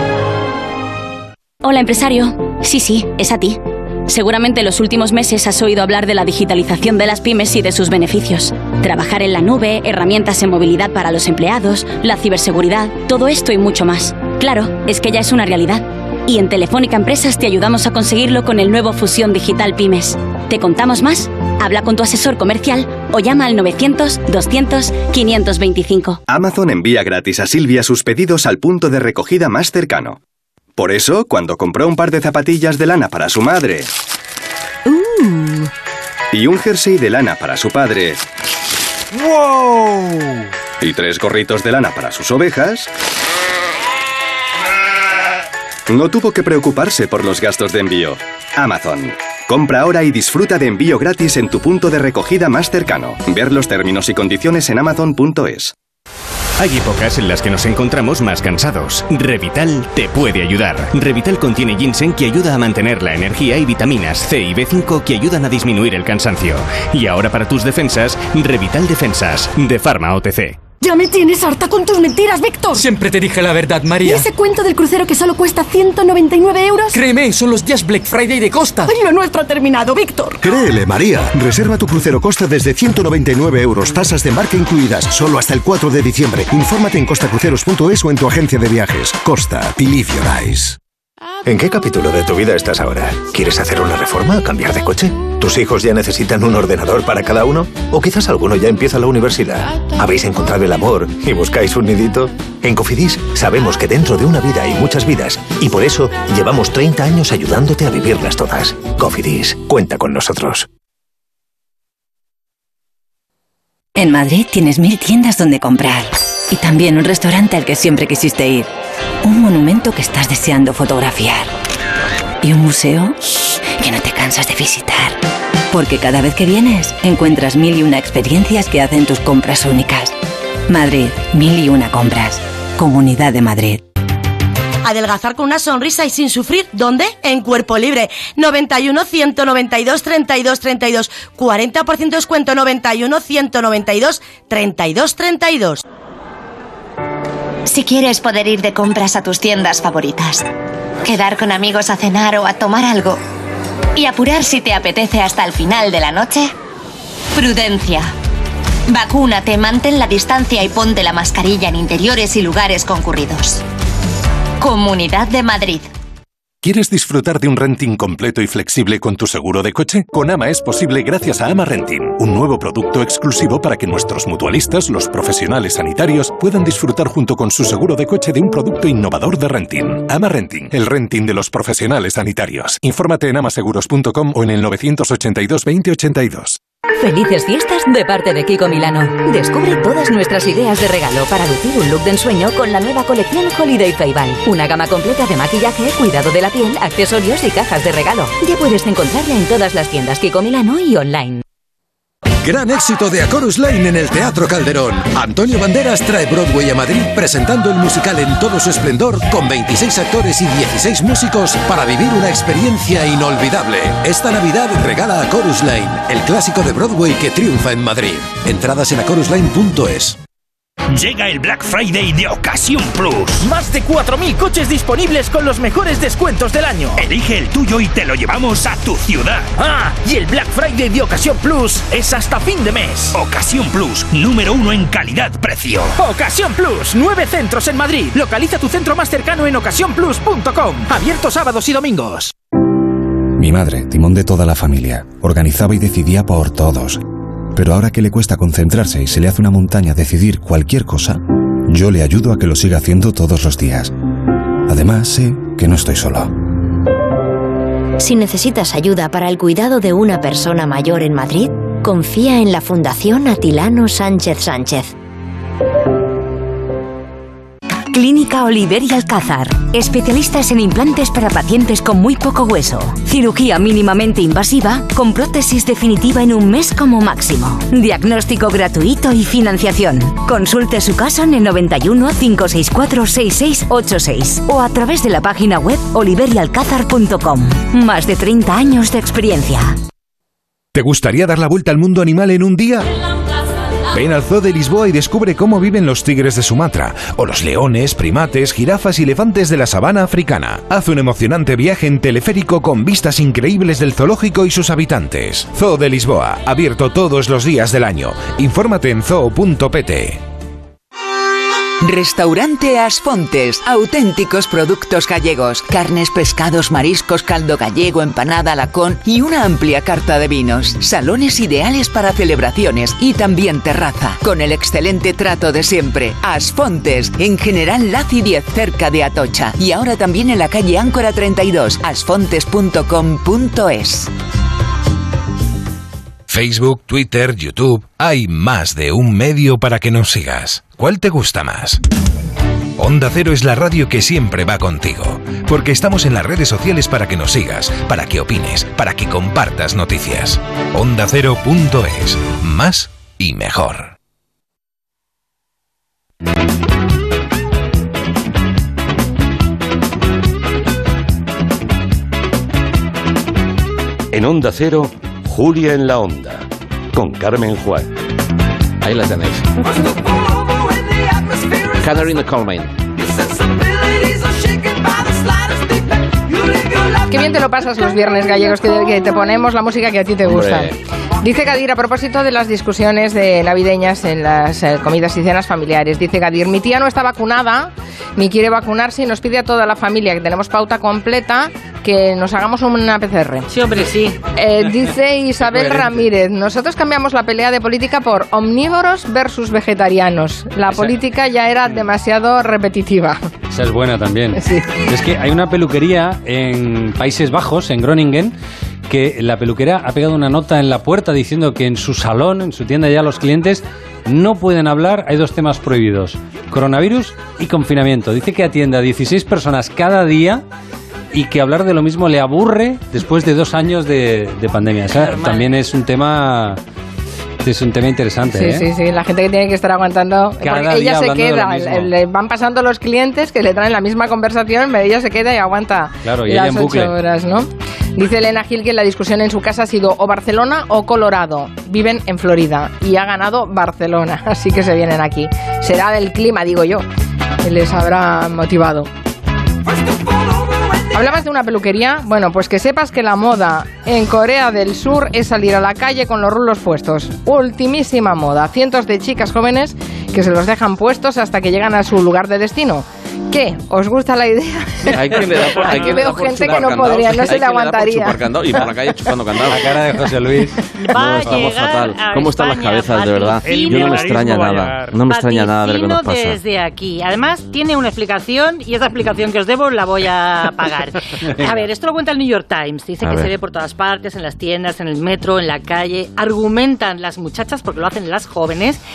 Hola, empresario. Sí, es a ti. Seguramente en los últimos meses has oído hablar de la digitalización de las pymes y de sus beneficios. Trabajar en la nube, herramientas en movilidad para los empleados, la ciberseguridad, todo esto y mucho más. Claro, es que ya es una realidad. Y en Telefónica Empresas te ayudamos a conseguirlo con el nuevo Fusión Digital Pymes. ¿Te contamos más? Habla con tu asesor comercial o llama al 900-200-525. Amazon envía gratis a Silvia sus pedidos al punto de recogida más cercano. Por eso, cuando compró un par de zapatillas de lana para su madre y un jersey de lana para su padre, ¡wow!, y 3 gorritos de lana para sus ovejas, no tuvo que preocuparse por los gastos de envío. Amazon. Compra ahora y disfruta de envío gratis en tu punto de recogida más cercano. Ver los términos y condiciones en amazon.es. Hay épocas en las que nos encontramos más cansados. Revital te puede ayudar. Revital contiene ginseng que ayuda a mantener la energía y vitaminas C y B5 que ayudan a disminuir el cansancio. Y ahora para tus defensas, Revital Defensas, de Pharma OTC. Ya me tienes harta con tus mentiras, Víctor. Siempre te dije la verdad, María. ¿Y ese cuento del crucero que solo cuesta 199 euros? Créeme, son los días Black Friday de Costa. Ay, lo nuestro ha terminado, Víctor. Créele, María. Reserva tu crucero Costa desde 199 euros, tasas de embarque incluidas, solo hasta el 4 de diciembre. Infórmate en costacruceros.es o en tu agencia de viajes. Costa, believe your eyes. ¿En qué capítulo de tu vida estás ahora? ¿Quieres hacer una reforma o cambiar de coche? ¿Tus hijos ya necesitan un ordenador para cada uno? ¿O quizás alguno ya empieza la universidad? ¿Habéis encontrado el amor y buscáis un nidito? En Cofidis sabemos que dentro de una vida hay muchas vidas y por eso llevamos 30 años ayudándote a vivirlas todas. Cofidis, cuenta con nosotros. En Madrid tienes 1000 tiendas donde comprar. Y también un restaurante al que siempre quisiste ir. Un monumento que estás deseando fotografiar. Y un museo que no te cansas de visitar. Porque cada vez que vienes, encuentras 1001 experiencias que hacen tus compras únicas. Madrid, 1001 compras. Comunidad de Madrid. Adelgazar con una sonrisa y sin sufrir. ¿Dónde? En Cuerpo Libre. 91 192 32 32. 40% descuento. 91 192 32 32. Si quieres poder ir de compras a tus tiendas favoritas, quedar con amigos a cenar o a tomar algo y apurar si te apetece hasta el final de la noche, prudencia. Vacúnate, mantén la distancia y ponte la mascarilla en interiores y lugares concurridos. Comunidad de Madrid. ¿Quieres disfrutar de un renting completo y flexible con tu seguro de coche? Con Ama es posible gracias a Ama Renting, un nuevo producto exclusivo para que nuestros mutualistas, los profesionales sanitarios, puedan disfrutar junto con su seguro de coche de un producto innovador de renting. Ama Renting, el renting de los profesionales sanitarios. Infórmate en amaseguros.com o en el 982 20 82. Felices fiestas de parte de Kiko Milano. Descubre todas nuestras ideas de regalo para lucir un look de ensueño con la nueva colección Holiday Fable. Una gama completa de maquillaje, cuidado de la piel, accesorios y cajas de regalo. Ya puedes encontrarla en todas las tiendas Kiko Milano y online. Gran éxito de A Chorus Line en el Teatro Calderón. Antonio Banderas trae Broadway a Madrid presentando el musical en todo su esplendor con 26 actores y 16 músicos para vivir una experiencia inolvidable. Esta Navidad regala A Chorus Line, el clásico de Broadway que triunfa en Madrid. Entradas en achorusline.es. Llega el Black Friday de Ocasión Plus. Más de 4.000 coches disponibles con los mejores descuentos del año. Elige el tuyo y te lo llevamos a tu ciudad. Ah, y el Black Friday de Ocasión Plus es hasta fin de mes. Ocasión Plus, número 1 en calidad-precio. Ocasión Plus, 9 centros en Madrid. Localiza tu centro más cercano en ocasiónplus.com. Abierto sábados y domingos. Mi madre, timón de toda la familia, organizaba y decidía por todos. Pero ahora que le cuesta concentrarse y se le hace una montaña decidir cualquier cosa, yo le ayudo a que lo siga haciendo todos los días. Además, sé que no estoy solo. Si necesitas ayuda para el cuidado de una persona mayor en Madrid, confía en la Fundación Atilano Sánchez Sánchez. Clínica Oliver y Alcázar. Especialistas en implantes para pacientes con muy poco hueso. Cirugía mínimamente invasiva con prótesis definitiva en un mes como máximo. Diagnóstico gratuito y financiación. Consulte su caso en el 91 564 6686 o a través de la página web oliverialcázar.com. Más de 30 años de experiencia. ¿Te gustaría dar la vuelta al mundo animal en un día? Ven al Zoo de Lisboa y descubre cómo viven los tigres de Sumatra, o los leones, primates, jirafas y elefantes de la sabana africana. Haz un emocionante viaje en teleférico con vistas increíbles del zoológico y sus habitantes. Zoo de Lisboa, abierto todos los días del año. Infórmate en zoo.pt. Restaurante As Fontes, auténticos productos gallegos, carnes, pescados, mariscos, caldo gallego, empanada, lacón y una amplia carta de vinos. Salones ideales para celebraciones y también terraza, con el excelente trato de siempre. As Fontes, en General Laci 10, cerca de Atocha, y ahora también en la calle Áncora 32, asfontes.com.es. Facebook, Twitter, YouTube, hay más de un medio para que nos sigas. ¿Cuál te gusta más? Onda Cero es la radio que siempre va contigo, porque estamos en las redes sociales para que nos sigas, para que opines, para que compartas noticias. OndaCero.es, más y mejor. En Onda Cero, Julia en la Onda, con Carmen Juan. Ahí la tenéis. Canary in the Coal Mine. Qué bien te lo pasas los viernes gallegos, que te ponemos la música que a ti te gusta. Hombre. Dice Gadir, a propósito de las discusiones de navideñas en las comidas y cenas familiares, dice Gadir, mi tía no está vacunada ni quiere vacunarse y nos pide a toda la familia, que tenemos pauta completa, que nos hagamos una PCR. Sí, hombre, sí. Dice Isabel Ramírez, nosotros cambiamos la pelea de política por omnívoros versus vegetarianos. La política ya era demasiado repetitiva. Esa es buena también. Sí. Es que hay una peluquería en Países Bajos, en Groningen, que la peluquera ha pegado una nota en la puerta diciendo que en su salón, en su tienda, ya los clientes no pueden hablar. Hay dos temas prohibidos: coronavirus y confinamiento. Dice que atiende a 16 personas cada día y que hablar de lo mismo le aburre después de 2 años de pandemia. O sea, también es un tema... Es un tema interesante, sí, ¿eh? Sí, la gente que tiene que estar aguantando, cada porque ella se queda, le van pasando los clientes que le traen la misma conversación, pero ella se queda y aguanta, claro, y las ella en 8 horas, ¿no? Dice Elena Gil que la discusión en su casa ha sido o Barcelona o Colorado. Viven en Florida y ha ganado Barcelona, así que se vienen aquí. Será del clima, digo yo, que les habrá motivado. ¿Hablabas de una peluquería? Bueno, pues que sepas que la moda en Corea del Sur es salir a la calle con los rulos puestos. Ultimísima moda. Cientos de chicas jóvenes que se los dejan puestos hasta que llegan a su lugar de destino. ¿Qué? ¿Os gusta la idea? Hay quien le da por, Aquí veo gente que no podría, no se le aguantaría. Y por la calle chupando candado. La cara de José Luis. No, estamos fatal. ¿Cómo están las cabezas, de verdad? Yo no me extraña nada. No me extraña nada de lo que nos pasa. Desde aquí. Además, tiene una explicación y esa explicación que os debo la voy a pagar. A ver, esto lo cuenta el New York Times. Dice que se ve por todas partes, en las tiendas, en el metro, en la calle. Argumentan las muchachas, porque lo hacen las jóvenes,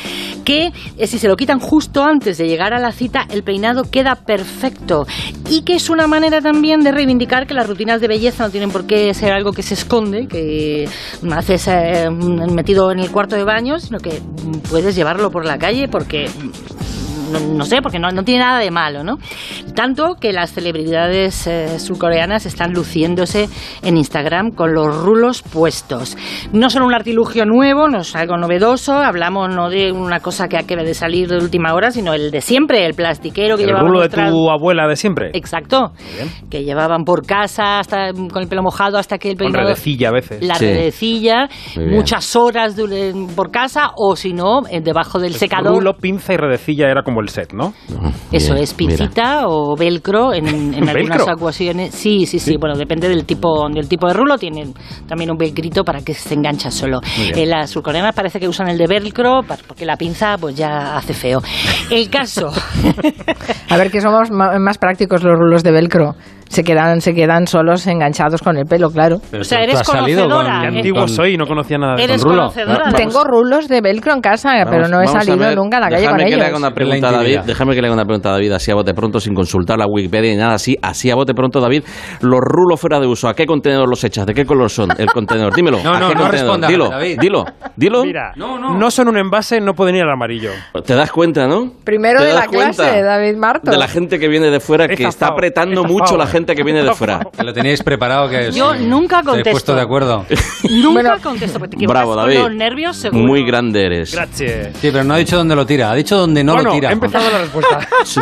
que si se lo quitan justo antes de llegar a la cita, el peinado queda perfecto. Y que es una manera también de reivindicar que las rutinas de belleza no tienen por qué ser algo que se esconde, que haces metido en el cuarto de baño, sino que puedes llevarlo por la calle porque... No sé, porque no tiene nada de malo, ¿no? Tanto que las celebridades surcoreanas están luciéndose en Instagram con los rulos puestos. No son un artilugio nuevo, no es algo novedoso, hablamos no de una cosa que acabe de salir de última hora, sino el de siempre, el plastiquero que llevaban. El rulo de tu abuela de siempre. Exacto. Que llevaban por casa hasta con el pelo mojado hasta que el pelo... Con redecilla a veces. La redecilla, muchas horas por casa, o si no, debajo del secador. Rulo, pinza y redecilla era como el set, ¿no? Eso es, pincita o velcro en algunas ocasiones. Sí. Bueno, depende del tipo de rulo. Tienen también un velcrito para que se engancha solo. Las surcoreanas parece que usan el de velcro porque la pinza pues ya hace feo. El caso... A ver, que somos más prácticos los rulos de velcro. Se quedan solos enganchados con el pelo, claro. Pero o sea, eres conocedora. Qué antiguo soy, no conocía nada de eres rulo. Conocedora. Tengo rulos de velcro en casa, pero no he salido nunca a la calle con ellos. Déjame que le haga una pregunta a David, así a bote pronto, sin consultar la Wikipedia ni nada así a bote pronto, David. Los rulos fuera de uso, ¿a qué contenedor los echas? ¿De qué color son el contenedor? Dímelo. No respondas, David. Dilo. Mira, no son un envase, no pueden ir al amarillo. Te das cuenta, ¿no? Primero de la clase, David Martos. De la gente que viene de fuera, que está apretando mucho la gente que viene de fuera. Que lo teníais preparado, que yo nunca contesto. Te he puesto de acuerdo. Nunca contesto, porque te bravo, David. Con los nervios, seguro. Muy grande eres. Gracias. Sí, pero no ha dicho dónde lo tira, ha dicho dónde no lo tira. He empezado la respuesta.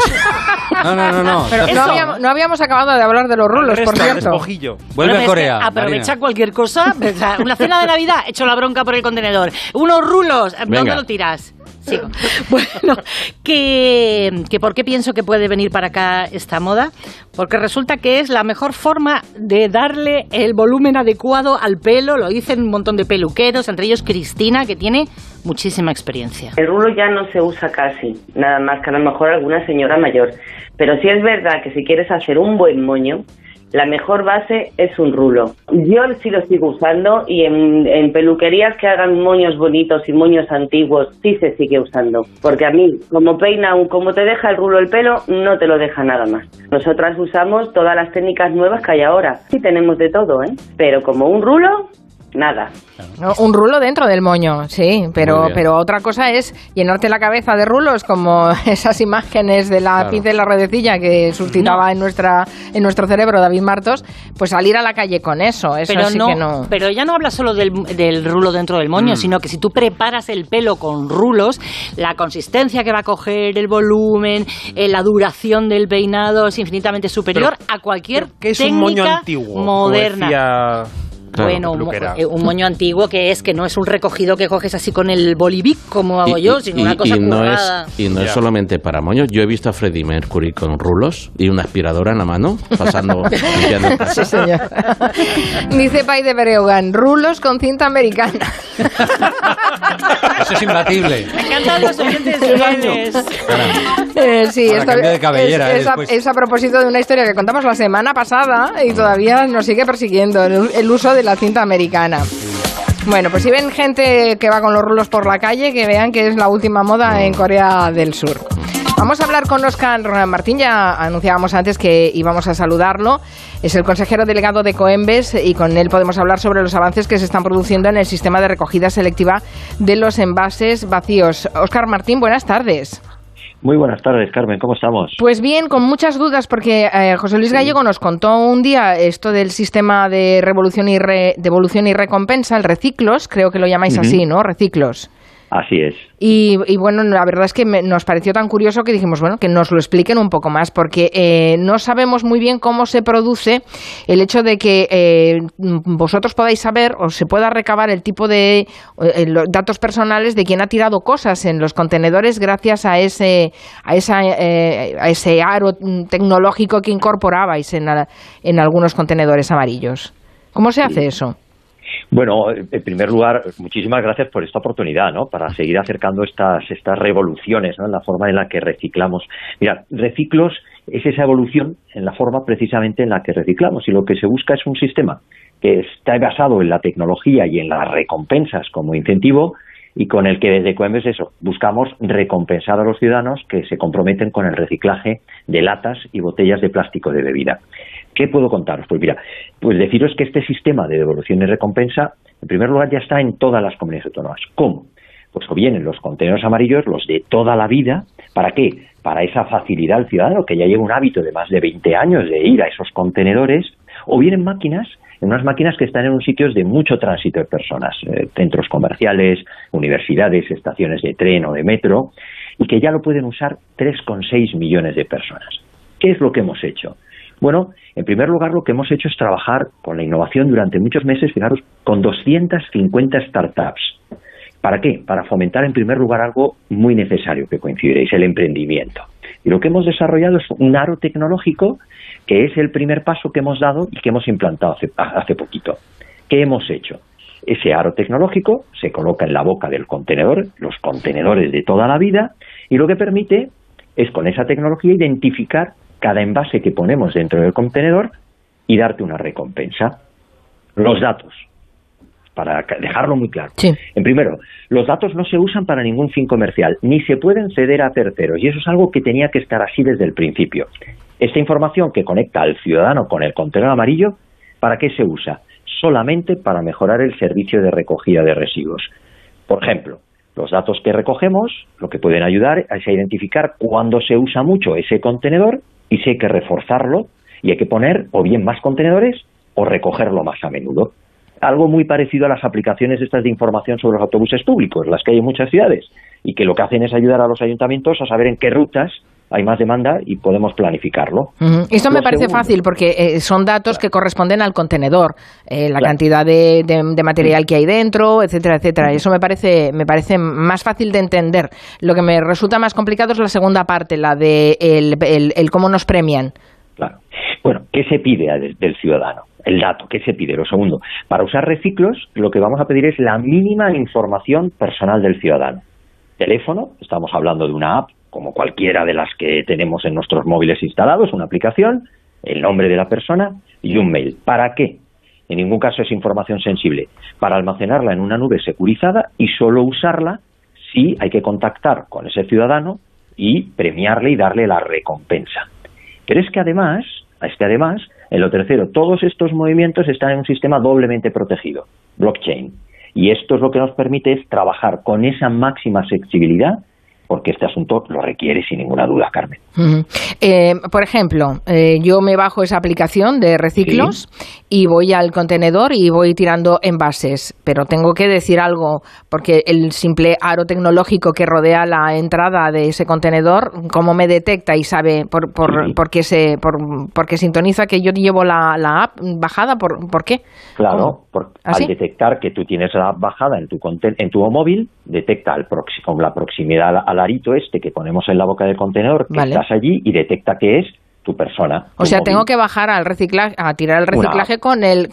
No. Pero no habíamos acabado de hablar de los rulos, por cierto. Vuelve a Corea. Aprovecha cualquier cosa. Una cena de Navidad, echo la bronca por el contenedor. Unos rulos, ¿dónde lo tiras? Sigo. Bueno, que ¿por qué pienso que puede venir para acá esta moda? Porque resulta que es la mejor forma de darle el volumen adecuado al pelo. Lo dicen un montón de peluqueros, entre ellos Cristina, que tiene muchísima experiencia. El rulo ya no se usa casi, nada más que a lo mejor alguna señora mayor. Pero sí es verdad que si quieres hacer un buen moño, la mejor base es un rulo. Yo sí lo sigo usando y en peluquerías que hagan moños bonitos y moños antiguos sí se sigue usando. Porque a mí, como como te deja el rulo el pelo, no te lo deja nada más. Nosotras usamos todas las técnicas nuevas que hay ahora. Sí tenemos de todo, ¿eh? Pero como un rulo... nada. No, un rulo dentro del moño, sí, pero otra cosa es llenarte la cabeza de rulos como esas imágenes de la pinza y la redecilla que suscitaba en nuestro cerebro David Martos, pues salir a la calle con eso pero sí que no. Pero ella no habla solo del rulo dentro del moño, sino que si tú preparas el pelo con rulos, la consistencia que va a coger, el volumen, la duración del peinado es infinitamente superior a cualquier ¿qué es técnica un moño antiguo, moderna. Claro, bueno, un moño antiguo que no es un recogido que coges así con el bolivic como hago yo, sino una cosa currada. No es solamente para moños. Yo he visto a Freddie Mercury con rulos y una aspiradora en la mano, pasando limpiando el casa. Sí, señor. Dice Pai de Bereugan, rulos con cinta americana. Eso es imbatible. Me encantan los oyentes jóvenes. Sí, esto de cabellera, es a propósito de una historia que contamos la semana pasada y todavía nos sigue persiguiendo el uso de la cinta americana. Bueno, pues si ven gente que va con los rulos por la calle, que vean que es la última moda en Corea del Sur. Vamos a hablar con Óscar Martín, ya anunciábamos antes que íbamos a saludarlo. Es el consejero delegado de Coembes y con él podemos hablar sobre los avances que se están produciendo en el sistema de recogida selectiva de los envases vacíos. Óscar Martín, buenas tardes. Muy buenas tardes, Carmen, ¿cómo estamos? Pues bien, con muchas dudas, porque José Luis Gallego nos contó un día esto del sistema de devolución y recompensa, el Reciclos, creo que lo llamáis así, ¿no? Reciclos. Así es. Y bueno, la verdad es que nos pareció tan curioso que dijimos, bueno, que nos lo expliquen un poco más, porque no sabemos muy bien cómo se produce el hecho de que vosotros podáis saber o se pueda recabar el tipo de los datos personales de quien ha tirado cosas en los contenedores gracias a ese aro tecnológico que incorporabais en algunos contenedores amarillos. ¿Cómo se hace eso? Bueno, en primer lugar, muchísimas gracias por esta oportunidad, ¿no? Para seguir acercando estas revoluciones, ¿no? En la forma en la que reciclamos. Mira, Reciclos es esa evolución en la forma precisamente en la que reciclamos, y lo que se busca es un sistema que está basado en la tecnología y en las recompensas como incentivo, y con el que desde Ecoembes buscamos recompensar a los ciudadanos que se comprometen con el reciclaje de latas y botellas de plástico de bebida. ¿Qué puedo contaros? Pues mira, pues deciros que este sistema de devolución y recompensa, en primer lugar, ya está en todas las comunidades autónomas. ¿Cómo? Pues o bien en los contenedores amarillos, los de toda la vida. ¿Para qué? Para esa facilidad al ciudadano que ya lleva un hábito de más de 20 años de ir a esos contenedores, o bien en máquinas, en unas máquinas que están en unos sitios de mucho tránsito de personas, centros comerciales, universidades, estaciones de tren o de metro, y que ya lo pueden usar 3,6 millones de personas. ¿Qué es lo que hemos hecho? Bueno, en primer lugar, lo que hemos hecho es trabajar con la innovación durante muchos meses, fijaros, con 250 startups. ¿Para qué? Para fomentar, en primer lugar, algo muy necesario, que coincidiréis, el emprendimiento. Y lo que hemos desarrollado es un aro tecnológico, que es el primer paso que hemos dado y que hemos implantado hace poquito. ¿Qué hemos hecho? Ese aro tecnológico se coloca en la boca del contenedor, los contenedores de toda la vida, y lo que permite es, con esa tecnología, identificar cada envase que ponemos dentro del contenedor y darte una recompensa. Los datos, para dejarlo muy claro. Sí. En primero, los datos no se usan para ningún fin comercial, ni se pueden ceder a terceros, y eso es algo que tenía que estar así desde el principio. Esta información que conecta al ciudadano con el contenedor amarillo, ¿para qué se usa? Solamente para mejorar el servicio de recogida de residuos. Por ejemplo, los datos que recogemos, lo que pueden ayudar es a identificar cuándo se usa mucho ese contenedor y si hay que reforzarlo y hay que poner o bien más contenedores o recogerlo más a menudo. Algo muy parecido a las aplicaciones estas de información sobre los autobuses públicos, las que hay en muchas ciudades, y que lo que hacen es ayudar a los ayuntamientos a saber en qué rutas hay más demanda y podemos planificarlo. Esto me parece fácil porque son datos que corresponden al contenedor, la cantidad de material que hay dentro, etcétera, etcétera. Eso me parece más fácil de entender. Lo que me resulta más complicado es la segunda parte, la de el cómo nos premian. Claro. Bueno, ¿qué se pide del ciudadano? El dato, ¿qué se pide? Lo segundo, para usar reciclos, lo que vamos a pedir es la mínima información personal del ciudadano. Teléfono, estamos hablando de una app, como cualquiera de las que tenemos en nuestros móviles instalados, una aplicación, el nombre de la persona y un mail. ¿Para qué? En ningún caso es información sensible. Para almacenarla en una nube securizada y solo usarla si hay que contactar con ese ciudadano y premiarle y darle la recompensa. Pero es que además, en lo tercero, todos estos movimientos están en un sistema doblemente protegido, blockchain. Y esto es lo que nos permite es trabajar con esa máxima flexibilidad, porque este asunto lo requiere sin ninguna duda, Carmen. Por ejemplo, yo me bajo esa aplicación de reciclos y voy al contenedor y voy tirando envases, pero tengo que decir algo, porque el simple aro tecnológico que rodea la entrada de ese contenedor, ¿cómo me detecta y sabe por qué sintoniza que yo llevo la app bajada? ¿Por qué? Claro, al detectar que tú tienes la app bajada en tu móvil, detecta con la proximidad al arito este que ponemos en la boca del contenedor, que estás allí, y detecta que es tu persona. O sea, tengo que bajar al reciclaje, a tirar el reciclaje con el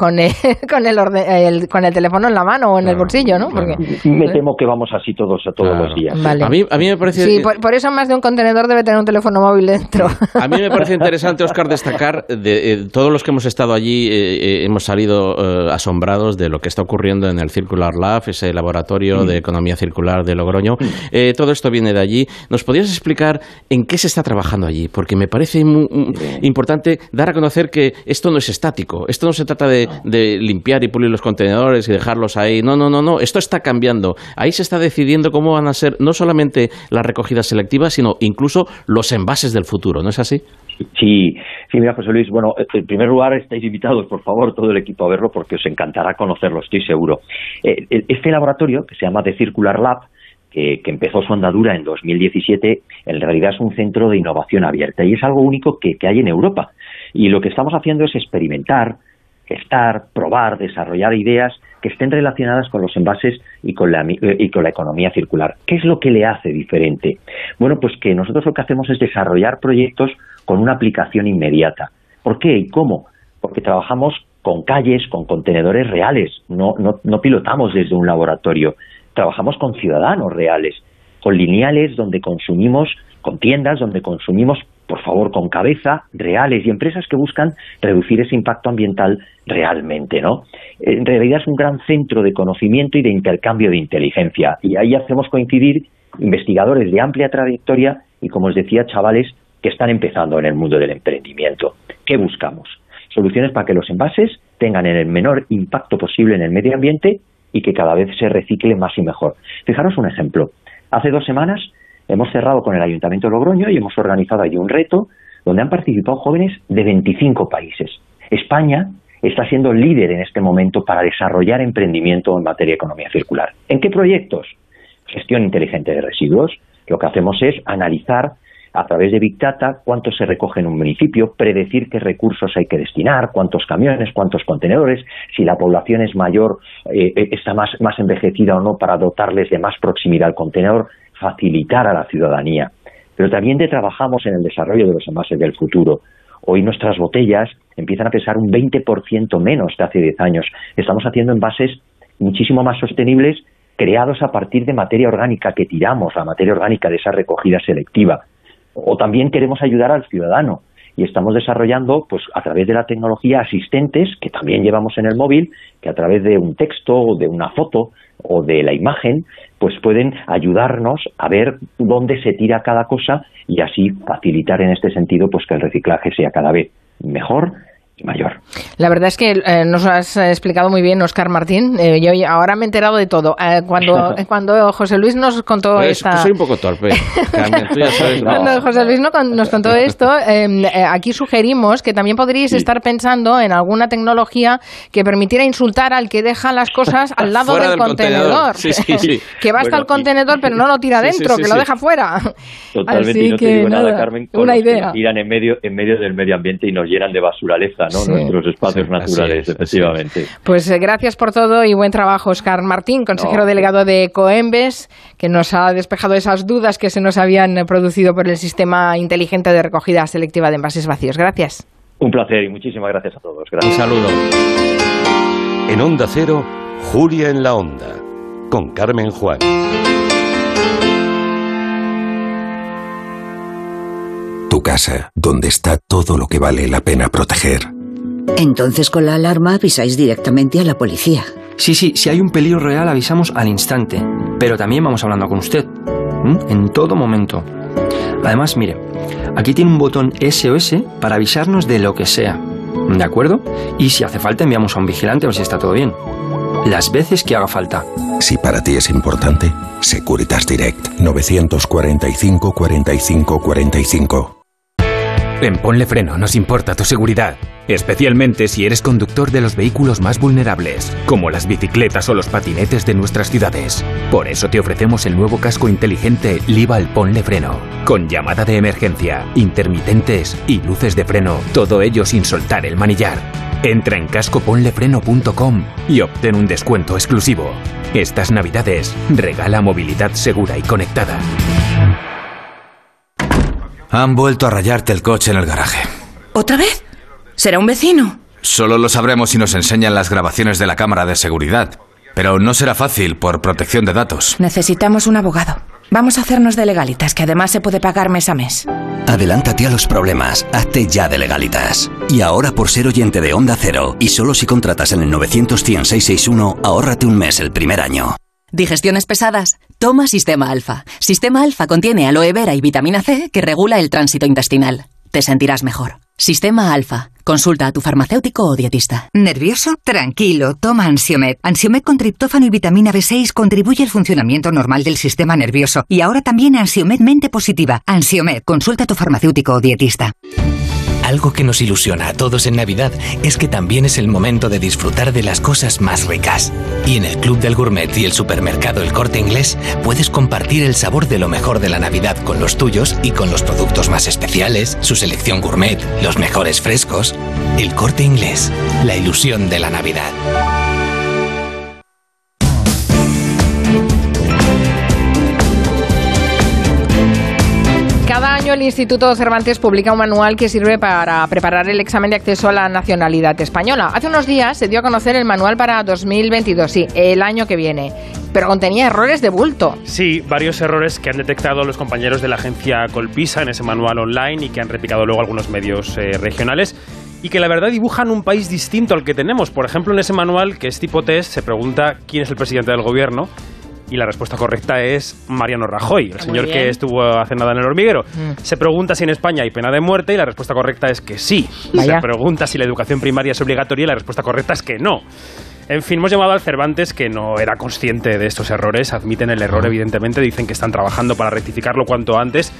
teléfono en la mano o en el bolsillo, ¿no? Porque me temo que vamos así todos los días. Vale. A mí me parece... Sí, por eso más de un contenedor debe tener un teléfono móvil dentro. A mí me parece interesante, Óscar, destacar de todos los que hemos estado allí, hemos salido asombrados de lo que está ocurriendo en el Circular Lab, ese laboratorio de economía circular de Logroño. Todo esto viene de allí. ¿Nos podrías explicar en qué se está trabajando allí? Porque me parece muy importante dar a conocer que esto no es estático. Esto no se trata de limpiar y pulir los contenedores y dejarlos ahí. No. Esto está cambiando. Ahí se está decidiendo cómo van a ser no solamente las recogidas selectivas, sino incluso los envases del futuro. ¿No es así? Sí, mira, José Luis, bueno, en primer lugar estáis invitados, por favor, todo el equipo a verlo porque os encantará conocerlo, estoy seguro. Este laboratorio, que se llama The Circular Lab, que empezó su andadura en 2017, en realidad es un centro de innovación abierta y es algo único que hay en Europa. Y lo que estamos haciendo es experimentar, gestar, probar, desarrollar ideas que estén relacionadas con los envases y con la economía circular. ¿Qué es lo que le hace diferente? Bueno, pues que nosotros lo que hacemos es desarrollar proyectos con una aplicación inmediata. ¿Por qué y cómo? Porque trabajamos con calles, con contenedores reales, no pilotamos desde un laboratorio. Trabajamos con ciudadanos reales, con lineales donde consumimos, con tiendas donde consumimos por favor, con cabeza, reales, y empresas que buscan reducir ese impacto ambiental realmente, ¿no? En realidad es un gran centro de conocimiento y de intercambio de inteligencia, y ahí hacemos coincidir investigadores de amplia trayectoria y, como os decía, chavales que están empezando en el mundo del emprendimiento. ¿Qué buscamos? Soluciones para que los envases tengan el menor impacto posible en el medio ambiente y que cada vez se recicle más y mejor. Fijaros un ejemplo. Hace 2 semanas hemos cerrado con el Ayuntamiento de Logroño y hemos organizado allí un reto donde han participado jóvenes de 25 países. España está siendo líder en este momento para desarrollar emprendimiento en materia de economía circular. ¿En qué proyectos? Gestión inteligente de residuos. Lo que hacemos es analizar a través de Big Data cuánto se recoge en un municipio, predecir qué recursos hay que destinar, cuántos camiones, cuántos contenedores, si la población es mayor, está más envejecida o no, para dotarles de más proximidad al contenedor, facilitar a la ciudadanía. Pero también trabajamos en el desarrollo de los envases del futuro. Hoy nuestras botellas empiezan a pesar un 20% menos que hace 10 años. Estamos haciendo envases muchísimo más sostenibles, creados a partir de materia orgánica que tiramos, la materia orgánica de esa recogida selectiva. O también queremos ayudar al ciudadano y estamos desarrollando, pues a través de la tecnología, asistentes que también llevamos en el móvil, que a través de un texto o de una foto o de la imagen, pues pueden ayudarnos a ver dónde se tira cada cosa y así facilitar en este sentido pues que el reciclaje sea cada vez mejor y mayor. La verdad es que nos has explicado muy bien, Óscar Martín. Yo ahora me he enterado de todo. Cuando José Luis nos contó esta... Soy un poco torpe, Carmen, tú ya sabes. Cuando José Luis nos contó esto, aquí sugerimos que también podríais estar pensando en alguna tecnología que permitiera insultar al que deja las cosas al lado del contenedor. Sí. Que va hasta el contenedor pero no lo tira dentro, que lo deja fuera. Totalmente, así y no te que digo nada, Carmen, con una los que idea. nos tiran en medio del medio ambiente y nos llenan de basuraleza, ¿no? Sí. Nuestros espacios naturales, efectivamente. Pues gracias por todo y buen trabajo, Óscar Martín, consejero delegado de Ecoembes, que nos ha despejado esas dudas que se nos habían producido por el sistema inteligente de recogida selectiva de envases vacíos. Gracias. Un placer y muchísimas gracias a todos. Gracias. Un saludo. En Onda Cero, Julia en la Onda, con Carmen Juan. Tu casa, donde está todo lo que vale la pena proteger. Entonces con la alarma avisáis directamente a la policía. Sí, si hay un peligro real avisamos al instante, pero también vamos hablando con usted, en todo momento. Además, mire, aquí tiene un botón SOS para avisarnos de lo que sea, ¿de acuerdo? Y si hace falta enviamos a un vigilante a ver si está todo bien. Las veces que haga falta. Si para ti es importante, Securitas Direct 945 45 45. En Ponle Freno nos importa tu seguridad, especialmente si eres conductor de los vehículos más vulnerables, como las bicicletas o los patinetes de nuestras ciudades. Por eso te ofrecemos el nuevo casco inteligente Lival Ponle Freno, con llamada de emergencia, intermitentes y luces de freno, todo ello sin soltar el manillar. Entra en cascoponlefreno.com y obtén un descuento exclusivo. Estas Navidades, regala movilidad segura y conectada. Han vuelto a rayarte el coche en el garaje. ¿Otra vez? ¿Será un vecino? Solo lo sabremos si nos enseñan las grabaciones de la cámara de seguridad. Pero no será fácil por protección de datos. Necesitamos un abogado. Vamos a hacernos de Legalitas, que además se puede pagar mes a mes. Adelántate a los problemas. Hazte ya de Legalitas. Y ahora, por ser oyente de Onda Cero, y solo si contratas en el 900-100-661, ahórrate un mes el primer año. ¿Digestiones pesadas? Toma Sistema Alfa. Sistema Alfa contiene aloe vera y vitamina C que regula el tránsito intestinal. Te sentirás mejor. Sistema Alfa. Consulta a tu farmacéutico o dietista. ¿Nervioso? Tranquilo, toma Ansiomed. Ansiomed con triptófano y vitamina B6 contribuye al funcionamiento normal del sistema nervioso. Y ahora también Ansiomed Mente Positiva. Ansiomed, consulta a tu farmacéutico o dietista. Algo que nos ilusiona a todos en Navidad es que también es el momento de disfrutar de las cosas más ricas. Y en el Club del Gourmet y el supermercado El Corte Inglés puedes compartir el sabor de lo mejor de la Navidad con los tuyos y con los productos más especiales, su selección gourmet, los mejores frescos. El Corte Inglés, la ilusión de la Navidad. Cada año año el Instituto Cervantes publica un manual que sirve para preparar el examen de acceso a la nacionalidad española. Hace unos días se dio a conocer el manual para 2022, sí, el año que viene, pero contenía errores de bulto. Sí, varios errores que han detectado los compañeros de la agencia Colpisa en ese manual online y que han replicado luego algunos medios regionales y que la verdad dibujan un país distinto al que tenemos. Por ejemplo, en ese manual, que es tipo test, se pregunta quién es el presidente del gobierno. Y la respuesta correcta es Mariano Rajoy, el señor que estuvo hace nada en El Hormiguero. Se pregunta si en España hay pena de muerte y la respuesta correcta es que sí. Vaya. Se pregunta si la educación primaria es obligatoria y la respuesta correcta es que no. En fin, hemos llamado al Cervantes, que no era consciente de estos errores. Admiten el error, evidentemente. Dicen que están trabajando para rectificarlo cuanto antes.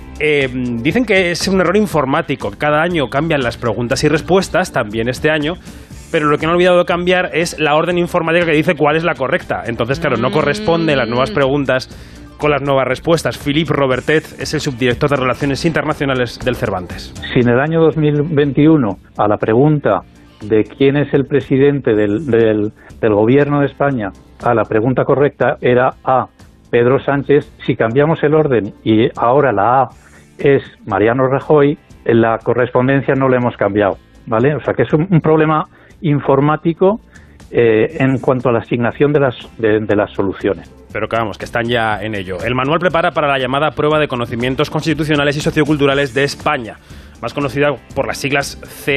Dicen que es un error informático. Cada año cambian las preguntas y respuestas, también este año. Pero lo que no han olvidado cambiar es la orden informática que dice cuál es la correcta. Entonces, claro, no corresponden las nuevas preguntas con las nuevas respuestas. Philippe Robertet es el subdirector de Relaciones Internacionales del Cervantes. Si en el año 2021 a la pregunta de quién es el presidente del gobierno de España, a la pregunta correcta era A, Pedro Sánchez, si cambiamos el orden y ahora la A es Mariano Rajoy, en la correspondencia no la hemos cambiado, ¿vale? O sea que es un problema informático en cuanto a la asignación de las soluciones. Pero que vamos, que están ya en ello. El manual prepara para la llamada prueba de conocimientos constitucionales y socioculturales de España, más conocida por las siglas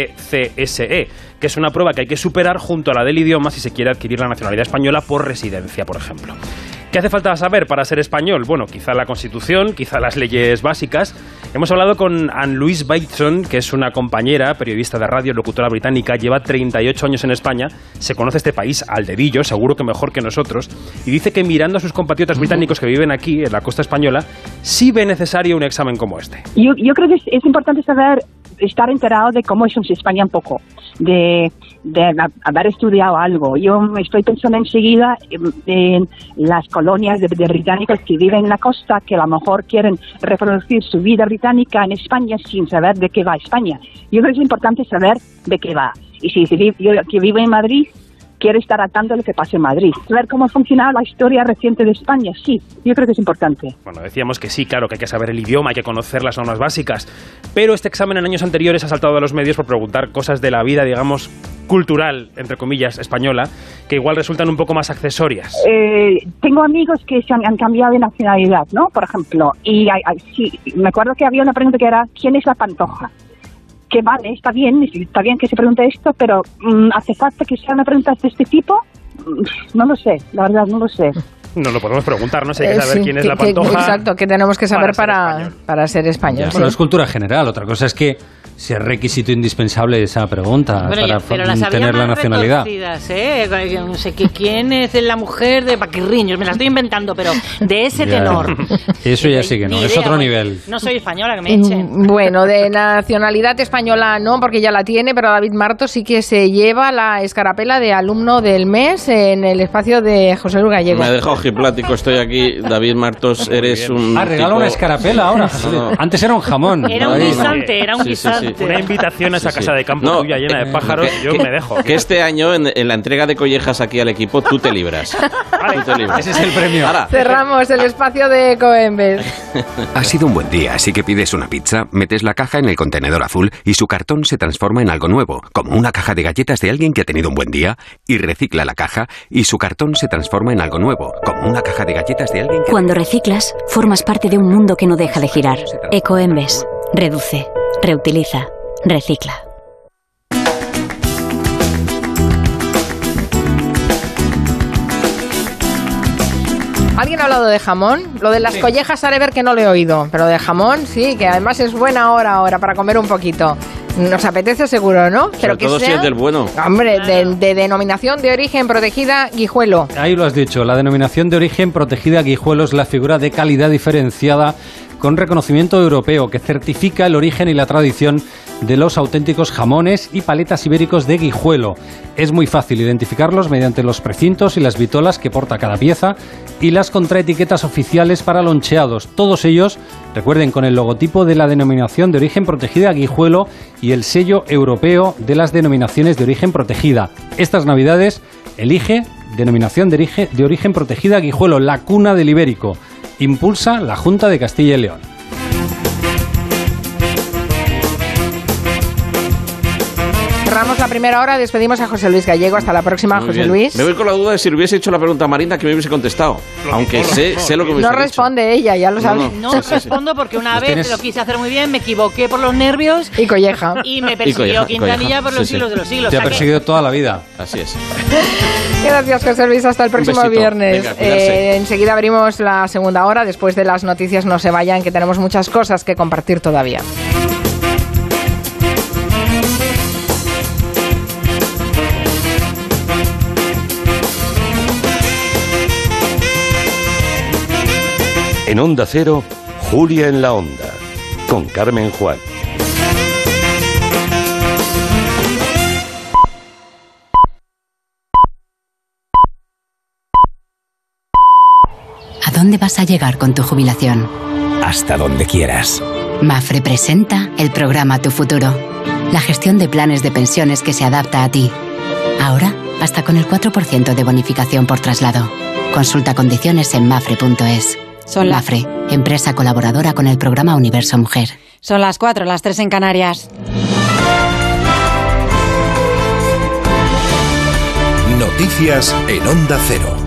CCSE, que es una prueba que hay que superar junto a la del idioma si se quiere adquirir la nacionalidad española por residencia, por ejemplo. ¿Qué hace falta saber para ser español? Bueno, quizá la Constitución, quizá las leyes básicas. Hemos hablado con Anne-Louise Bateson, que es una compañera, periodista de radio, locutora británica, lleva 38 años en España, se conoce este país al dedillo, seguro que mejor que nosotros, y dice que mirando a sus compatriotas británicos que viven aquí, en la costa española, sí ve necesario un examen como este. Yo creo que es importante saber, estar enterado de cómo es España un poco, de haber estudiado algo. Yo estoy pensando enseguida en las colonias de británicos que viven en la costa, que a lo mejor quieren reproducir su vida británica en España sin saber de qué va España. Yo creo que es importante saber de qué va. Y si yo que vivo en Madrid, quiero estar al tanto de lo que pasa en Madrid. Saber cómo ha funcionado la historia reciente de España, sí, yo creo que es importante. Bueno, decíamos que sí, claro, que hay que saber el idioma, hay que conocer las normas básicas, pero este examen en años anteriores ha saltado a los medios por preguntar cosas de la vida, digamos, cultural, entre comillas, española, que igual resultan un poco más accesorias. Tengo amigos que se han cambiado de nacionalidad, ¿no? Por ejemplo, y sí, me acuerdo que había una pregunta que era, ¿quién es la Pantoja? Que vale, está bien que se pregunte esto, pero ¿hace falta que sea una pregunta de este tipo? No lo sé, la verdad, no lo sé. No lo podemos preguntar, no sé, hay que saber quién es la Pantoja. Exacto, que tenemos que saber para ser español. Bueno, es cultura general, otra cosa es que sea requisito indispensable esa pregunta para tener la nacionalidad. No sé quién es la mujer de Paquirriños, me la estoy inventando, pero de ese tenor. Eso ya sí que no, es otro nivel. No soy española, que me echen. Bueno, de nacionalidad española no, porque ya la tiene, pero David Martos sí que se lleva la escarapela de alumno del mes en el espacio de José Luis Gallego. Me ha dejado ojiplático, estoy aquí. David Martos, eres un regala una escarapela ahora. No. Antes era un jamón. Era un guisante, era un guisante. Sí. Una invitación a esa casa de campo tuya llena de pájaros, yo me dejo. Que este año, en la entrega de collejas aquí al equipo, tú te libras. Ese es el premio. Ahora. Cerramos el espacio de Coembes. Ha sido un buen día, así que pides una pizza, metes la caja en el contenedor azul y su cartón se transforma en algo nuevo, como una caja de galletas de alguien que ha tenido un buen día, y recicla la caja y su cartón se transforma en algo nuevo, como una caja de galletas de alguien que... Cuando reciclas, formas parte de un mundo que no deja de girar. Ecoembes. Reduce. Reutiliza. Recicla. ¿Alguien ha hablado de jamón? Lo de las collejas haré ver que no lo he oído, pero de jamón sí, que además es buena hora ahora para comer un poquito. Nos apetece seguro, ¿no? Pero sobre todo si es del bueno. Hombre, de denominación de origen protegida guijuelo. Ahí lo has dicho, la denominación de origen protegida guijuelo es la figura de calidad diferenciada con reconocimiento europeo que certifica el origen y la tradición de los auténticos jamones y paletas ibéricos de Guijuelo. Es muy fácil identificarlos mediante los precintos y las vitolas que porta cada pieza y las contraetiquetas oficiales para loncheados. Todos ellos, recuerden, con el logotipo de la denominación de origen protegida Guijuelo y el sello europeo de las denominaciones de origen protegida. Estas Navidades elige denominación de origen protegida Guijuelo, la cuna del ibérico. Impulsa la Junta de Castilla y León. primera hora. Despedimos a José Luis Gallego. Hasta la próxima, Muy José bien. Luis. Me voy con la duda de si le hubiese hecho la pregunta a Marina, que me hubiese contestado. Aunque sé lo que me hubiese No dicho. responde ella, ya lo sabes. No respondo porque una vez tienes- lo quise hacer muy bien, me equivoqué por los nervios y colleja. Y me persiguió Quintanilla por los siglos de los siglos. Te ha O sea que- perseguido toda la vida. Así es. Gracias, José Luis. Hasta el próximo besito. viernes. Venga, cuidarse. Enseguida abrimos la segunda hora. Después de las noticias, no se vayan, que tenemos muchas cosas que compartir todavía. En Onda Cero, Julia en la Onda, con Carmen Juan. ¿A dónde vas a llegar con tu jubilación? Hasta donde quieras. Mafre presenta el programa Tu Futuro, la gestión de planes de pensiones que se adapta a ti. Ahora, hasta con el 4% de bonificación por traslado. Consulta condiciones en mafre.es. Mafre, empresa colaboradora con el programa Universo Mujer. Son las 4, las 3 en Canarias. Noticias en Onda Cero.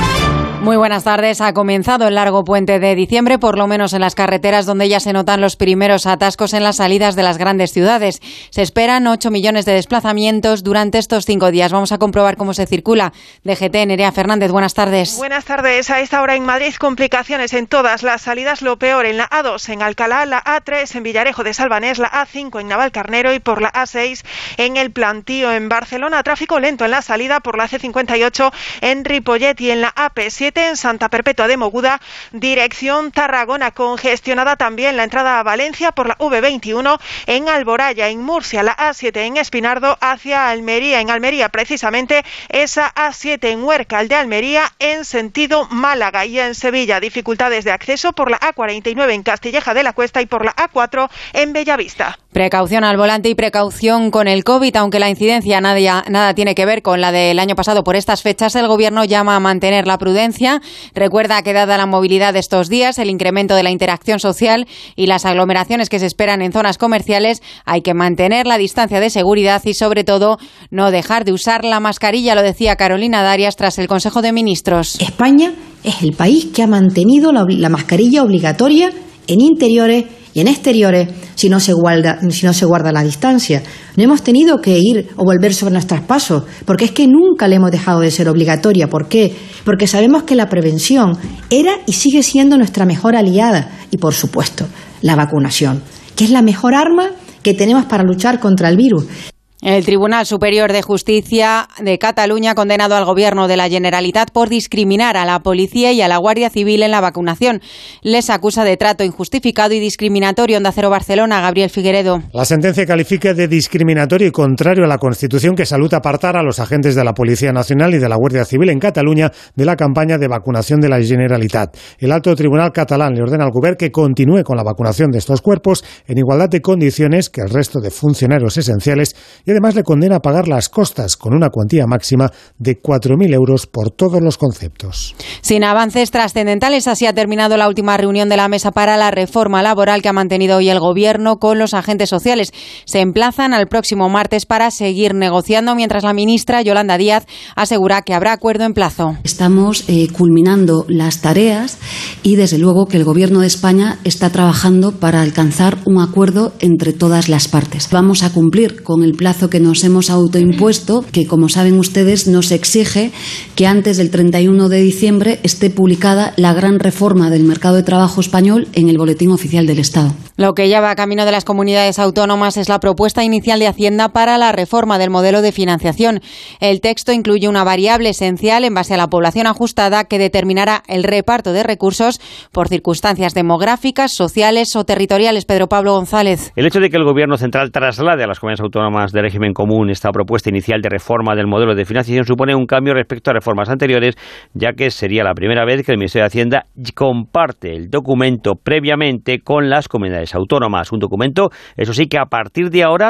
Muy buenas tardes. Ha comenzado el largo puente de diciembre, por lo menos en las carreteras donde ya se notan los primeros atascos en las salidas de las grandes ciudades. Se esperan 8 millones de desplazamientos durante estos 5 días. Vamos a comprobar cómo se circula. DGT, Nerea Fernández, buenas tardes. Buenas tardes. A esta hora en Madrid, complicaciones en todas las salidas. Lo peor en la A2 en Alcalá, la A3 en Villarejo de Salvanés, la A5 en Navalcarnero y por la A6 en El Plantío en Barcelona. Tráfico lento en la salida por la C58 en Ripollet y en la AP7 en Santa Perpetua de Moguda, dirección Tarragona. Congestionada también la entrada a Valencia por la V21 en Alboraya, en Murcia, la A7 en Espinardo hacia Almería. En Almería, precisamente, esa A7 en Huércal de Almería en sentido Málaga. Y en Sevilla, dificultades de acceso por la A49 en Castilleja de la Cuesta y por la A4 en Bellavista. Precaución al volante y precaución con el COVID, aunque la incidencia nada tiene que ver con la del año pasado. Por estas fechas, el Gobierno llama a mantener la prudencia. Recuerda que dada la movilidad de estos días, el incremento de la interacción social y las aglomeraciones que se esperan en zonas comerciales, hay que mantener la distancia de seguridad y, sobre todo, no dejar de usar la mascarilla, lo decía Carolina Darias tras el Consejo de Ministros. España es el país que ha mantenido la mascarilla obligatoria en interiores y en exteriores si no se guarda la distancia. No hemos tenido que ir o volver sobre nuestros pasos, porque es que nunca le hemos dejado de ser obligatoria. ¿Por qué? Porque sabemos que la prevención era y sigue siendo nuestra mejor aliada. Y, por supuesto, la vacunación, que es la mejor arma que tenemos para luchar contra el virus. El Tribunal Superior de Justicia de Cataluña ha condenado al Gobierno de la Generalitat por discriminar a la Policía y a la Guardia Civil en la vacunación. Les acusa de trato injustificado y discriminatorio. Onda Cero Barcelona, Gabriel Figueredo. La sentencia califica de discriminatorio y contrario a la Constitución, que saluda apartar a los agentes de la Policía Nacional y de la Guardia Civil en Cataluña de la campaña de vacunación de la Generalitat. El alto tribunal catalán le ordena al Govern que continúe con la vacunación de estos cuerpos en igualdad de condiciones que el resto de funcionarios esenciales, y además le condena a pagar las costas con una cuantía máxima de 4.000 euros por todos los conceptos. Sin avances trascendentales, así ha terminado la última reunión de la Mesa para la Reforma Laboral que ha mantenido hoy el Gobierno con los agentes sociales. Se emplazan al próximo martes para seguir negociando, mientras la ministra Yolanda Díaz asegura que habrá acuerdo en plazo. Estamos culminando las tareas y, desde luego, que el Gobierno de España está trabajando para alcanzar un acuerdo entre todas las partes. Vamos a cumplir con el plazo que nos hemos autoimpuesto, que, como saben ustedes, nos exige que antes del 31 de diciembre esté publicada la gran reforma del mercado de trabajo español en el Boletín Oficial del Estado. Lo que ya va camino de las comunidades autónomas es la propuesta inicial de Hacienda para la reforma del modelo de financiación. El texto incluye una variable esencial en base a la población ajustada que determinará el reparto de recursos por circunstancias demográficas, sociales o territoriales. Pedro Pablo González. El hecho de que el Gobierno central traslade a las comunidades autónomas de régimen común esta propuesta inicial de reforma del modelo de financiación supone un cambio respecto a reformas anteriores, ya que sería la primera vez que el Ministerio de Hacienda comparte el documento previamente con las comunidades comunidades autónomas. Un documento, eso sí, que a partir de ahora,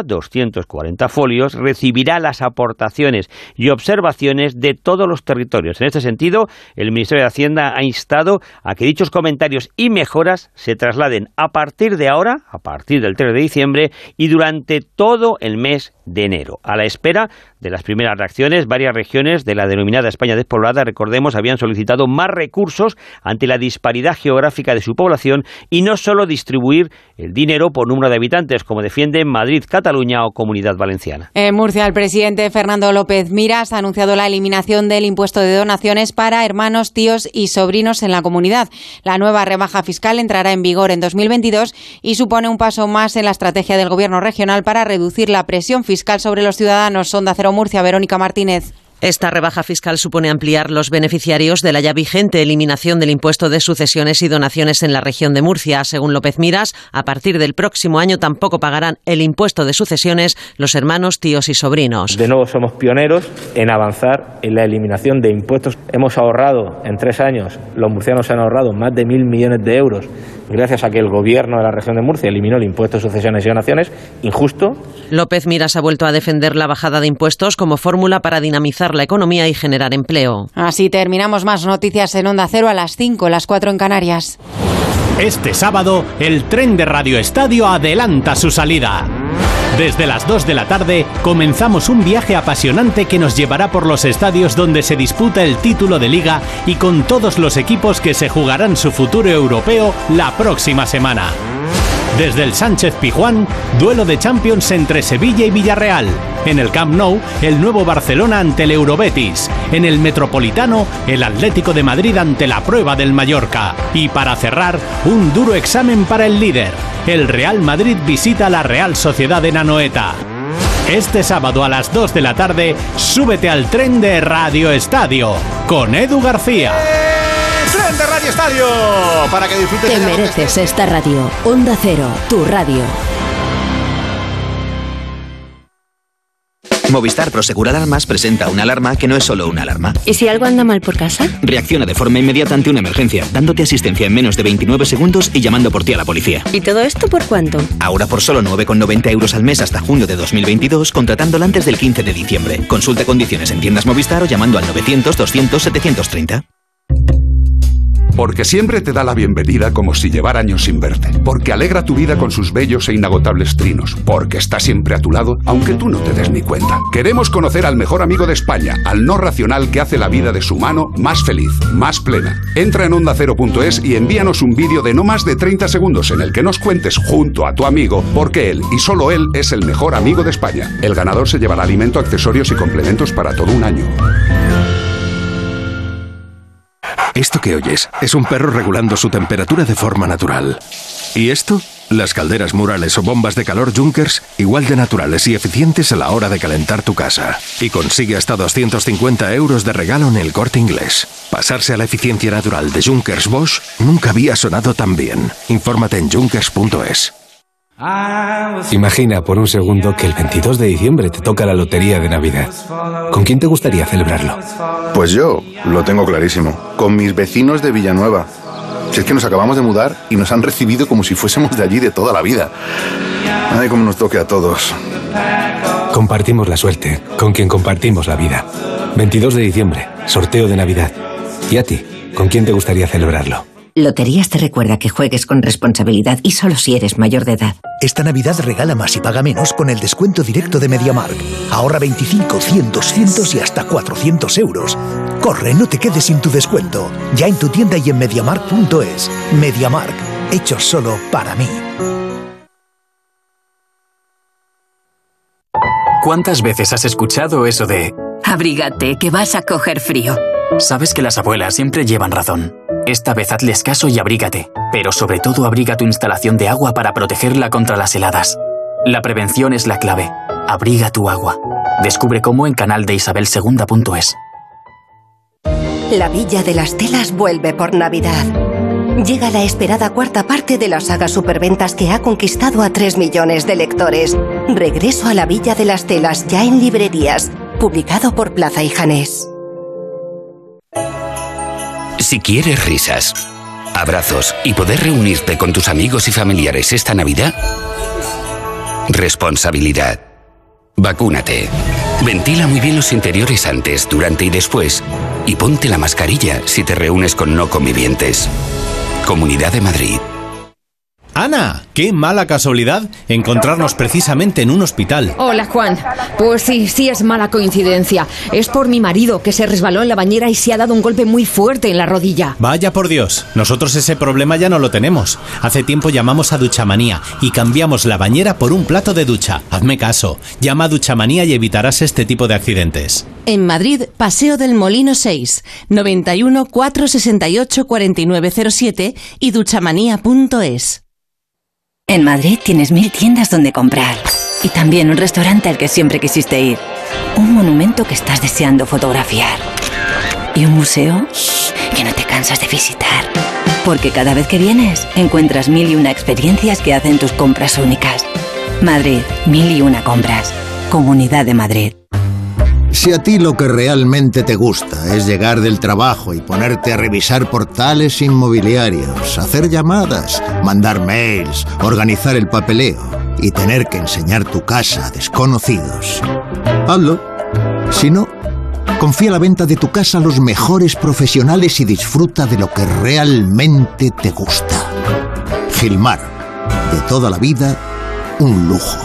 240 folios, recibirá las aportaciones y observaciones de todos los territorios. En este sentido, el Ministerio de Hacienda ha instado a que dichos comentarios y mejoras se trasladen a partir de ahora, a partir del 3 de diciembre y durante todo el mes de enero. A la espera de las primeras reacciones, varias regiones de la denominada España despoblada, recordemos, habían solicitado más recursos ante la disparidad geográfica de su población y no solo distribuir el dinero por número de habitantes, como defienden Madrid, Cataluña o Comunidad Valenciana. En Murcia, el presidente Fernando López Miras ha anunciado la eliminación del impuesto de donaciones para hermanos, tíos y sobrinos en la comunidad. La nueva rebaja fiscal entrará en vigor en 2022 y supone un paso más en la estrategia del Gobierno regional para reducir la presión fiscal sobre los ciudadanos. Onda Cero Murcia, Verónica Martínez. Esta rebaja fiscal supone ampliar los beneficiarios de la ya vigente eliminación del impuesto de sucesiones y donaciones en la región de Murcia. Según López Miras, a partir del próximo año tampoco pagarán el impuesto de sucesiones los hermanos, tíos y sobrinos. De nuevo somos pioneros en avanzar en la eliminación de impuestos. Hemos ahorrado en 3 años, los murcianos han ahorrado más de 1.000 millones de euros gracias a que el gobierno de la región de Murcia eliminó el impuesto de sucesiones y donaciones, injusto. López Miras ha vuelto a defender la bajada de impuestos como fórmula para dinamizar la economía y generar empleo. Así terminamos. Más noticias en Onda Cero a las 5, las 4 en Canarias. Este sábado, el tren de Radio Estadio adelanta su salida. Desde las 2 de la tarde comenzamos un viaje apasionante que nos llevará por los estadios donde se disputa el título de Liga y con todos los equipos que se jugarán su futuro europeo la próxima semana. Desde el Sánchez-Pizjuán, duelo de Champions entre Sevilla y Villarreal. En el Camp Nou, el nuevo Barcelona ante el Eurobetis. En el Metropolitano, el Atlético de Madrid ante la Prueba del Mallorca. Y para cerrar, un duro examen para el líder. El Real Madrid visita la Real Sociedad en Anoeta. Este sábado a las 2 de la tarde, súbete al tren de Radio Estadio con Edu García. ¡Tren de Radio Estadio! Para que disfrutes. Te mereces esta radio. Onda Cero, tu radio. Movistar Prosegur Alarmas presenta una alarma que no es solo una alarma. ¿Y si algo anda mal por casa? Reacciona de forma inmediata ante una emergencia, dándote asistencia en menos de 29 segundos y llamando por ti a la policía. ¿Y todo esto por cuánto? Ahora por solo 9,90 euros al mes hasta junio de 2022, contratándola antes del 15 de diciembre. Consulta condiciones en tiendas Movistar o llamando al 900-200-730. Porque siempre te da la bienvenida como si llevara años sin verte. Porque alegra tu vida con sus bellos e inagotables trinos. Porque está siempre a tu lado, aunque tú no te des ni cuenta. Queremos conocer al mejor amigo de España, al no racional que hace la vida de su mano más feliz, más plena. Entra en ondacero.es y envíanos un vídeo de no más de 30 segundos en el que nos cuentes junto a tu amigo por qué él y solo él es el mejor amigo de España. El ganador se llevará alimento, accesorios y complementos para todo un año. Esto que oyes es un perro regulando su temperatura de forma natural. ¿Y esto? Las calderas murales o bombas de calor Junkers, igual de naturales y eficientes a la hora de calentar tu casa. Y consigue hasta 250 euros de regalo en El Corte Inglés. Pasarse a la eficiencia natural de Junkers Bosch nunca había sonado tan bien. Infórmate en junkers.es. Imagina por un segundo que el 22 de diciembre te toca la lotería de Navidad. ¿Con quién te gustaría celebrarlo? Pues yo lo tengo clarísimo. Con mis vecinos de Villanueva. Si es que nos acabamos de mudar y nos han recibido como si fuésemos de allí de toda la vida. Ay, cómo nos toque a todos. Compartimos la suerte con quien compartimos la vida. 22 de diciembre, sorteo de Navidad. ¿Y a ti? ¿Con quién te gustaría celebrarlo? Loterías te recuerda que juegues con responsabilidad y solo si eres mayor de edad. Esta Navidad regala más y paga menos con el descuento directo de MediaMarkt. Ahorra 25, 100, 200 y hasta 400 euros. Corre, no te quedes sin tu descuento. Ya en tu tienda y en MediaMarkt.es. MediaMarkt, hecho solo para mí. ¿Cuántas veces has escuchado eso de abrígate, que vas a coger frío? Sabes que las abuelas siempre llevan razón. Esta vez hazles caso y abrígate, pero sobre todo abriga tu instalación de agua para protegerla contra las heladas. La prevención es la clave. Abriga tu agua. Descubre cómo en canaldeisabelsegunda.es. La Villa de las Telas vuelve por Navidad. Llega la esperada cuarta parte de la saga superventas que ha conquistado a 3 millones de lectores. Regreso a la Villa de las Telas, ya en librerías. Publicado por Plaza y Janés. Si quieres risas, abrazos y poder reunirte con tus amigos y familiares esta Navidad? Responsabilidad. Vacúnate. Ventila muy bien los interiores antes, durante y después. Y ponte la mascarilla si te reúnes con no convivientes. Comunidad de Madrid. Ana, qué mala casualidad encontrarnos precisamente en un hospital. Hola, Juan. Pues sí es mala coincidencia. Es por mi marido, que se resbaló en la bañera y se ha dado un golpe muy fuerte en la rodilla. Vaya por Dios, nosotros ese problema ya no lo tenemos. Hace tiempo llamamos a Duchamanía y cambiamos la bañera por un plato de ducha. Hazme caso, llama a Duchamanía y evitarás este tipo de accidentes. En Madrid, Paseo del Molino 6, 91 468 4907 y duchamanía.es. En Madrid tienes 1000 tiendas donde comprar. Y también un restaurante al que siempre quisiste ir. Un monumento que estás deseando fotografiar. Y un museo que no te cansas de visitar. Porque cada vez que vienes, encuentras 1001 experiencias que hacen tus compras únicas. Madrid, 1001 compras. Comunidad de Madrid. Si a ti lo que realmente te gusta es llegar del trabajo y ponerte a revisar portales inmobiliarios, hacer llamadas, mandar mails, organizar el papeleo y tener que enseñar tu casa a desconocidos, hazlo. Si no, confía la venta de tu casa a los mejores profesionales y disfruta de lo que realmente te gusta. Gilmar, de toda la vida, un lujo.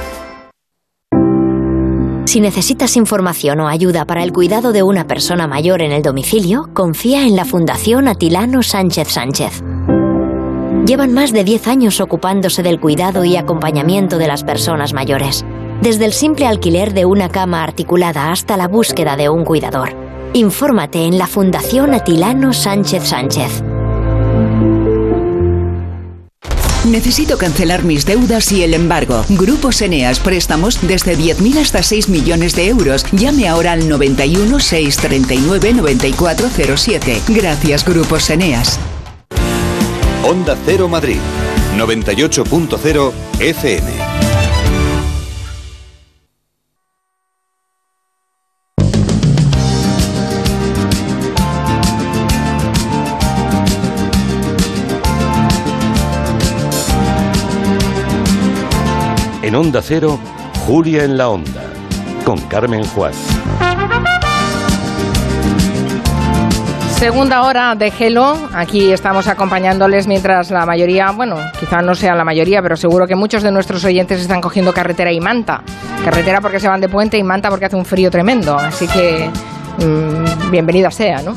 Si necesitas información o ayuda para el cuidado de una persona mayor en el domicilio, confía en la Fundación Atilano Sánchez Sánchez. Llevan más de 10 años ocupándose del cuidado y acompañamiento de las personas mayores, desde el simple alquiler de una cama articulada hasta la búsqueda de un cuidador. Infórmate en la Fundación Atilano Sánchez Sánchez. Necesito cancelar mis deudas y el embargo. Grupos Eneas, préstamos desde 10.000 hasta 6 millones de euros. Llame ahora al 91 639 9407. Gracias, Grupos Eneas. Onda Cero Madrid, 98.0 FM. En Onda Cero, Julia en la Onda, con Carmen Juárez. Segunda hora de Hello. Aquí estamos acompañándoles mientras la mayoría, bueno, quizá no sea la mayoría, pero seguro que muchos de nuestros oyentes están cogiendo carretera y manta. Carretera porque se van de puente y manta porque hace un frío tremendo. Así que bienvenida sea, ¿no?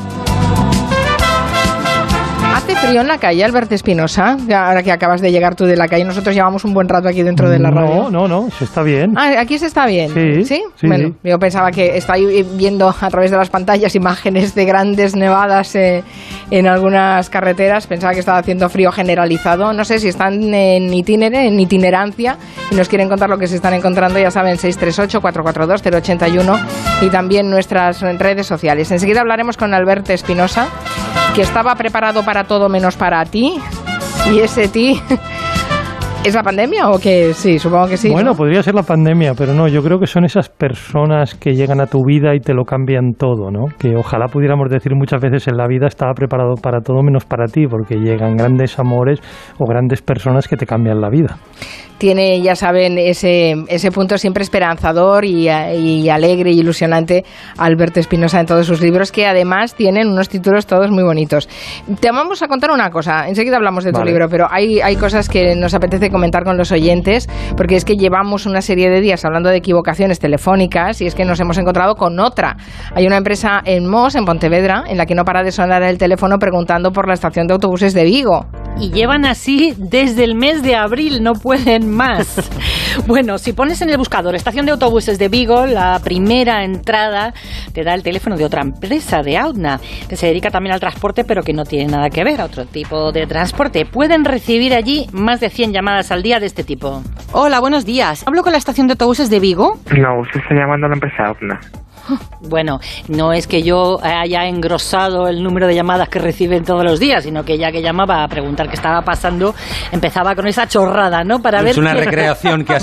¿Hace frío en la calle, Alberto Espinosa? Ahora que acabas de llegar tú de la calle, nosotros llevamos un buen rato aquí dentro de la radio. No, se está bien. Ah, aquí se está bien. Sí. Bueno, yo pensaba que estáis viendo a través de las pantallas imágenes de grandes nevadas en algunas carreteras. Pensaba que estaba haciendo frío generalizado. No sé si están en itinerancia y nos quieren contar lo que se están encontrando. Ya saben, 638-442-081 y también nuestras redes sociales. Enseguida hablaremos con Alberto Espinosa, que estaba preparado para todo menos para ti. ¿Y ese ti es la pandemia o qué? Sí, supongo que sí. Bueno, ¿no? Podría ser la pandemia, pero no, yo creo que son esas personas que llegan a tu vida y te lo cambian todo, ¿no? Que ojalá pudiéramos decir muchas veces en la vida estaba preparado para todo menos para ti, porque llegan grandes amores o grandes personas que te cambian la vida. Tiene, ya saben, ese punto siempre esperanzador y alegre y ilusionante Alberto Espinosa en todos sus libros, que además tienen unos títulos todos muy bonitos. Te vamos a contar una cosa, enseguida hablamos de tu libro, pero hay cosas que nos apetece comentar con los oyentes, porque es que llevamos una serie de días hablando de equivocaciones telefónicas y es que nos hemos encontrado con otra. Hay una empresa en Mos, en Pontevedra, en la que no para de sonar el teléfono preguntando por la estación de autobuses de Vigo. Y llevan así desde el mes de abril, no pueden más. Bueno, si pones en el buscador estación de autobuses de Vigo, la primera entrada te da el teléfono de otra empresa, de Autna, que se dedica también al transporte, pero que no tiene nada que ver a otro tipo de transporte. Pueden recibir allí más de 100 llamadas al día de este tipo. Hola, buenos días. ¿Hablo con la estación de autobuses de Vigo? No, usted está llamando a la empresa Autna. Bueno, no es que yo haya engrosado el número de llamadas que reciben todos los días, sino que ya que llamaba a preguntar qué estaba pasando, empezaba con esa chorrada, ¿no? Para ver una recreación que has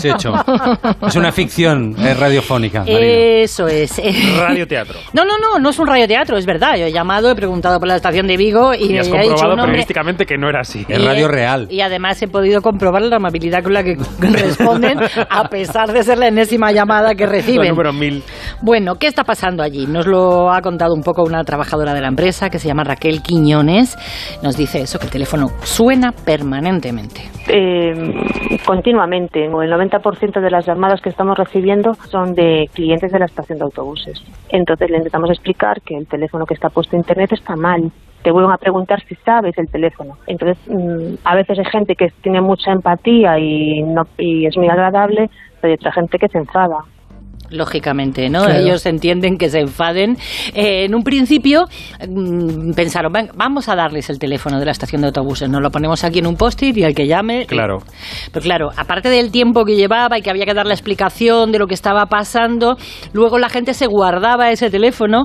has hecho. Es una ficción radiofónica, Marina. Eso es. Radioteatro. No es un radioteatro, es verdad. Yo he llamado, he preguntado por la estación de Vigo y has me ha dicho comprobado un nombre. periodísticamente que no era así. Es radio real. Y además he podido comprobar la amabilidad con la que responden, a pesar de ser la enésima llamada que reciben. El número 1000. Bueno, ¿qué está pasando allí? Nos lo ha contado un poco una trabajadora de la empresa que se llama Raquel Quiñones. Nos dice eso, que el teléfono suena permanentemente. Continuamente, el 90% de las llamadas que estamos recibiendo son de clientes de la estación de autobuses. Entonces le intentamos explicar que el teléfono que está puesto en internet está mal. Te vuelven a preguntar si sabes el teléfono. Entonces, a veces hay gente que tiene mucha empatía y es muy agradable, pero hay otra gente que se enfada. Lógicamente, ¿no? Claro. Ellos entienden que se enfaden. En un principio pensaron, vamos a darles el teléfono de la estación de autobuses, nos lo ponemos aquí en un post-it y al que llame... Claro. Pero claro, aparte del tiempo que llevaba y que había que dar la explicación de lo que estaba pasando, luego la gente se guardaba ese teléfono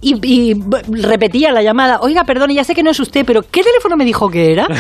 y repetía la llamada. Oiga, perdone, ya sé que no es usted, pero ¿qué teléfono me dijo que era?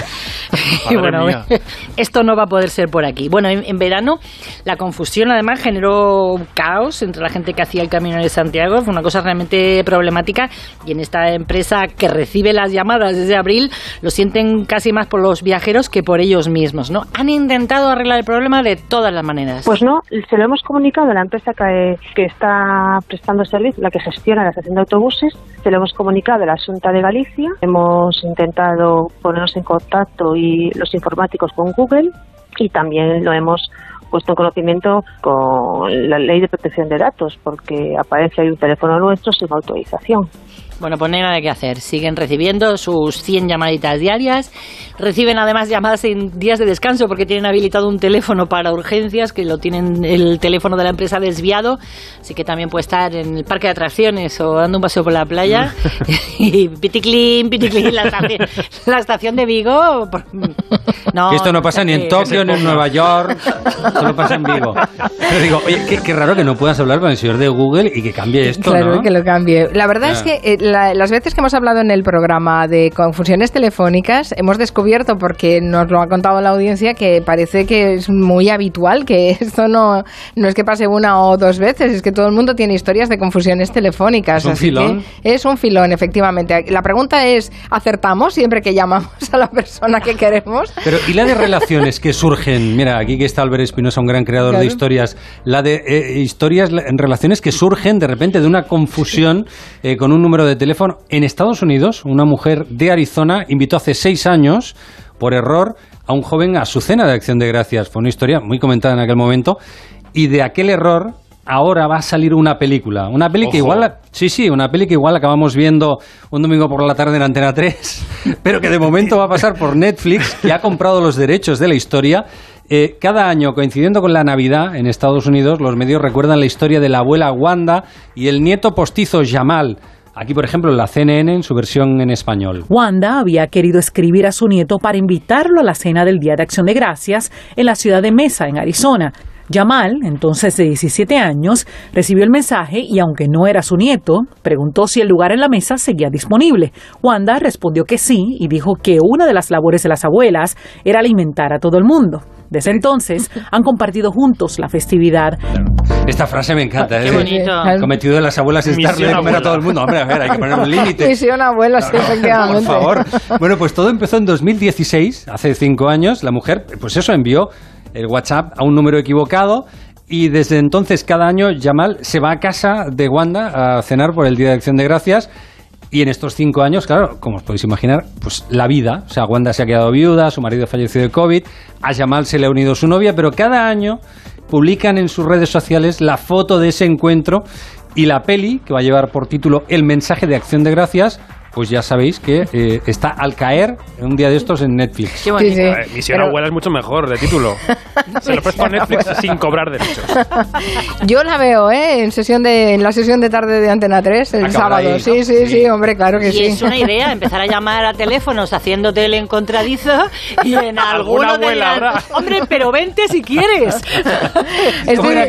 Y bueno, esto no va a poder ser por aquí. Bueno, en verano la confusión además generó caos entre la gente que hacía el Camino de Santiago. Fue una cosa realmente problemática y en esta empresa que recibe las llamadas desde abril lo sienten casi más por los viajeros que por ellos mismos, ¿no? Han intentado arreglar el problema de todas las maneras. Pues no, se lo hemos comunicado a la empresa que está prestando servicio, la que gestiona la estación de autobuses, se lo hemos comunicado a la Xunta de Galicia, hemos intentado ponernos en contacto y los informáticos con Google y también lo hemos puesto en conocimiento con la ley de protección de datos, porque aparece ahí un teléfono nuestro sin autorización. Bueno, pues no hay nada que hacer. Siguen recibiendo sus 100 llamaditas diarias. Reciben además llamadas en días de descanso porque tienen habilitado un teléfono para urgencias, que lo tienen el teléfono de la empresa desviado. Así que también puede estar en el parque de atracciones o dando un paseo por la playa. Y piticlin, la estación de Vigo. No, esto no pasa ni en Tokio, ni en Nueva York. Solo pasa en Vigo. Pero digo, oye, qué raro que no puedas hablar con el señor de Google y que cambie esto, claro, ¿no? que lo cambie. La verdad es que las veces que hemos hablado en el programa de confusiones telefónicas, hemos descubierto, porque nos lo ha contado la audiencia, que parece que es muy habitual, que esto no es que pase una o dos veces, es que todo el mundo tiene historias de confusiones telefónicas. ¿Es un filón? Es un filón, efectivamente. La pregunta es, ¿acertamos siempre que llamamos a la persona que queremos? Pero, ¿y la de relaciones que surgen? Mira, aquí que está Albert Espinosa, un gran creador de historias. La de historias en relaciones que surgen de repente de una confusión con un número de teléfono. En Estados Unidos, una mujer de Arizona invitó hace 6 años, por error, a un joven a su cena de Acción de Gracias. Fue una historia muy comentada en aquel momento. Y de aquel error ahora va a salir una película. Una peli que igual... una peli que igual acabamos viendo un domingo por la tarde en Antena 3, pero que de momento va a pasar por Netflix, que ha comprado los derechos de la historia. Cada año, coincidiendo con la Navidad en Estados Unidos, los medios recuerdan la historia de la abuela Wanda y el nieto postizo Jamal. Aquí, por ejemplo, la CNN en su versión en español. Wanda había querido escribir a su nieto para invitarlo a la cena del Día de Acción de Gracias en la ciudad de Mesa, en Arizona. Jamal, entonces de 17 años, recibió el mensaje y, aunque no era su nieto, preguntó si el lugar en la mesa seguía disponible. Wanda respondió que sí y dijo que una de las labores de las abuelas era alimentar a todo el mundo. Desde entonces han compartido juntos la festividad. Esta frase me encanta. Qué bonito. El cometido de las abuelas es darle de comer a todo el mundo. Hombre, a ver, hay que poner un límite. Misión abuela, sí, efectivamente. Por favor. Bueno, pues todo empezó en 2016, hace 5 años. La mujer, pues eso, envió el WhatsApp a un número equivocado y desde entonces cada año Jamal se va a casa de Wanda a cenar por el Día de Acción de Gracias. Y en estos 5 años, claro, como os podéis imaginar, pues la vida, o sea, Wanda se ha quedado viuda, su marido falleció de COVID, a Jamal se le ha unido su novia, pero cada año publican en sus redes sociales la foto de ese encuentro y la peli, que va a llevar por título El mensaje de Acción de Gracias, pues ya sabéis que está al caer un día de estos en Netflix. Qué bonito. Sí. Misión Abuela es mucho mejor de título. Se lo presto a Netflix sin cobrar derechos. Yo la veo, en la sesión de tarde de Antena 3 el sábado. Ahí, ¿no? Sí, hombre, claro que sí. Y es una idea empezar a llamar a teléfonos haciéndote el encontradizo y en alguno de abuela habrá. Hombre, pero vente si quieres. Estoy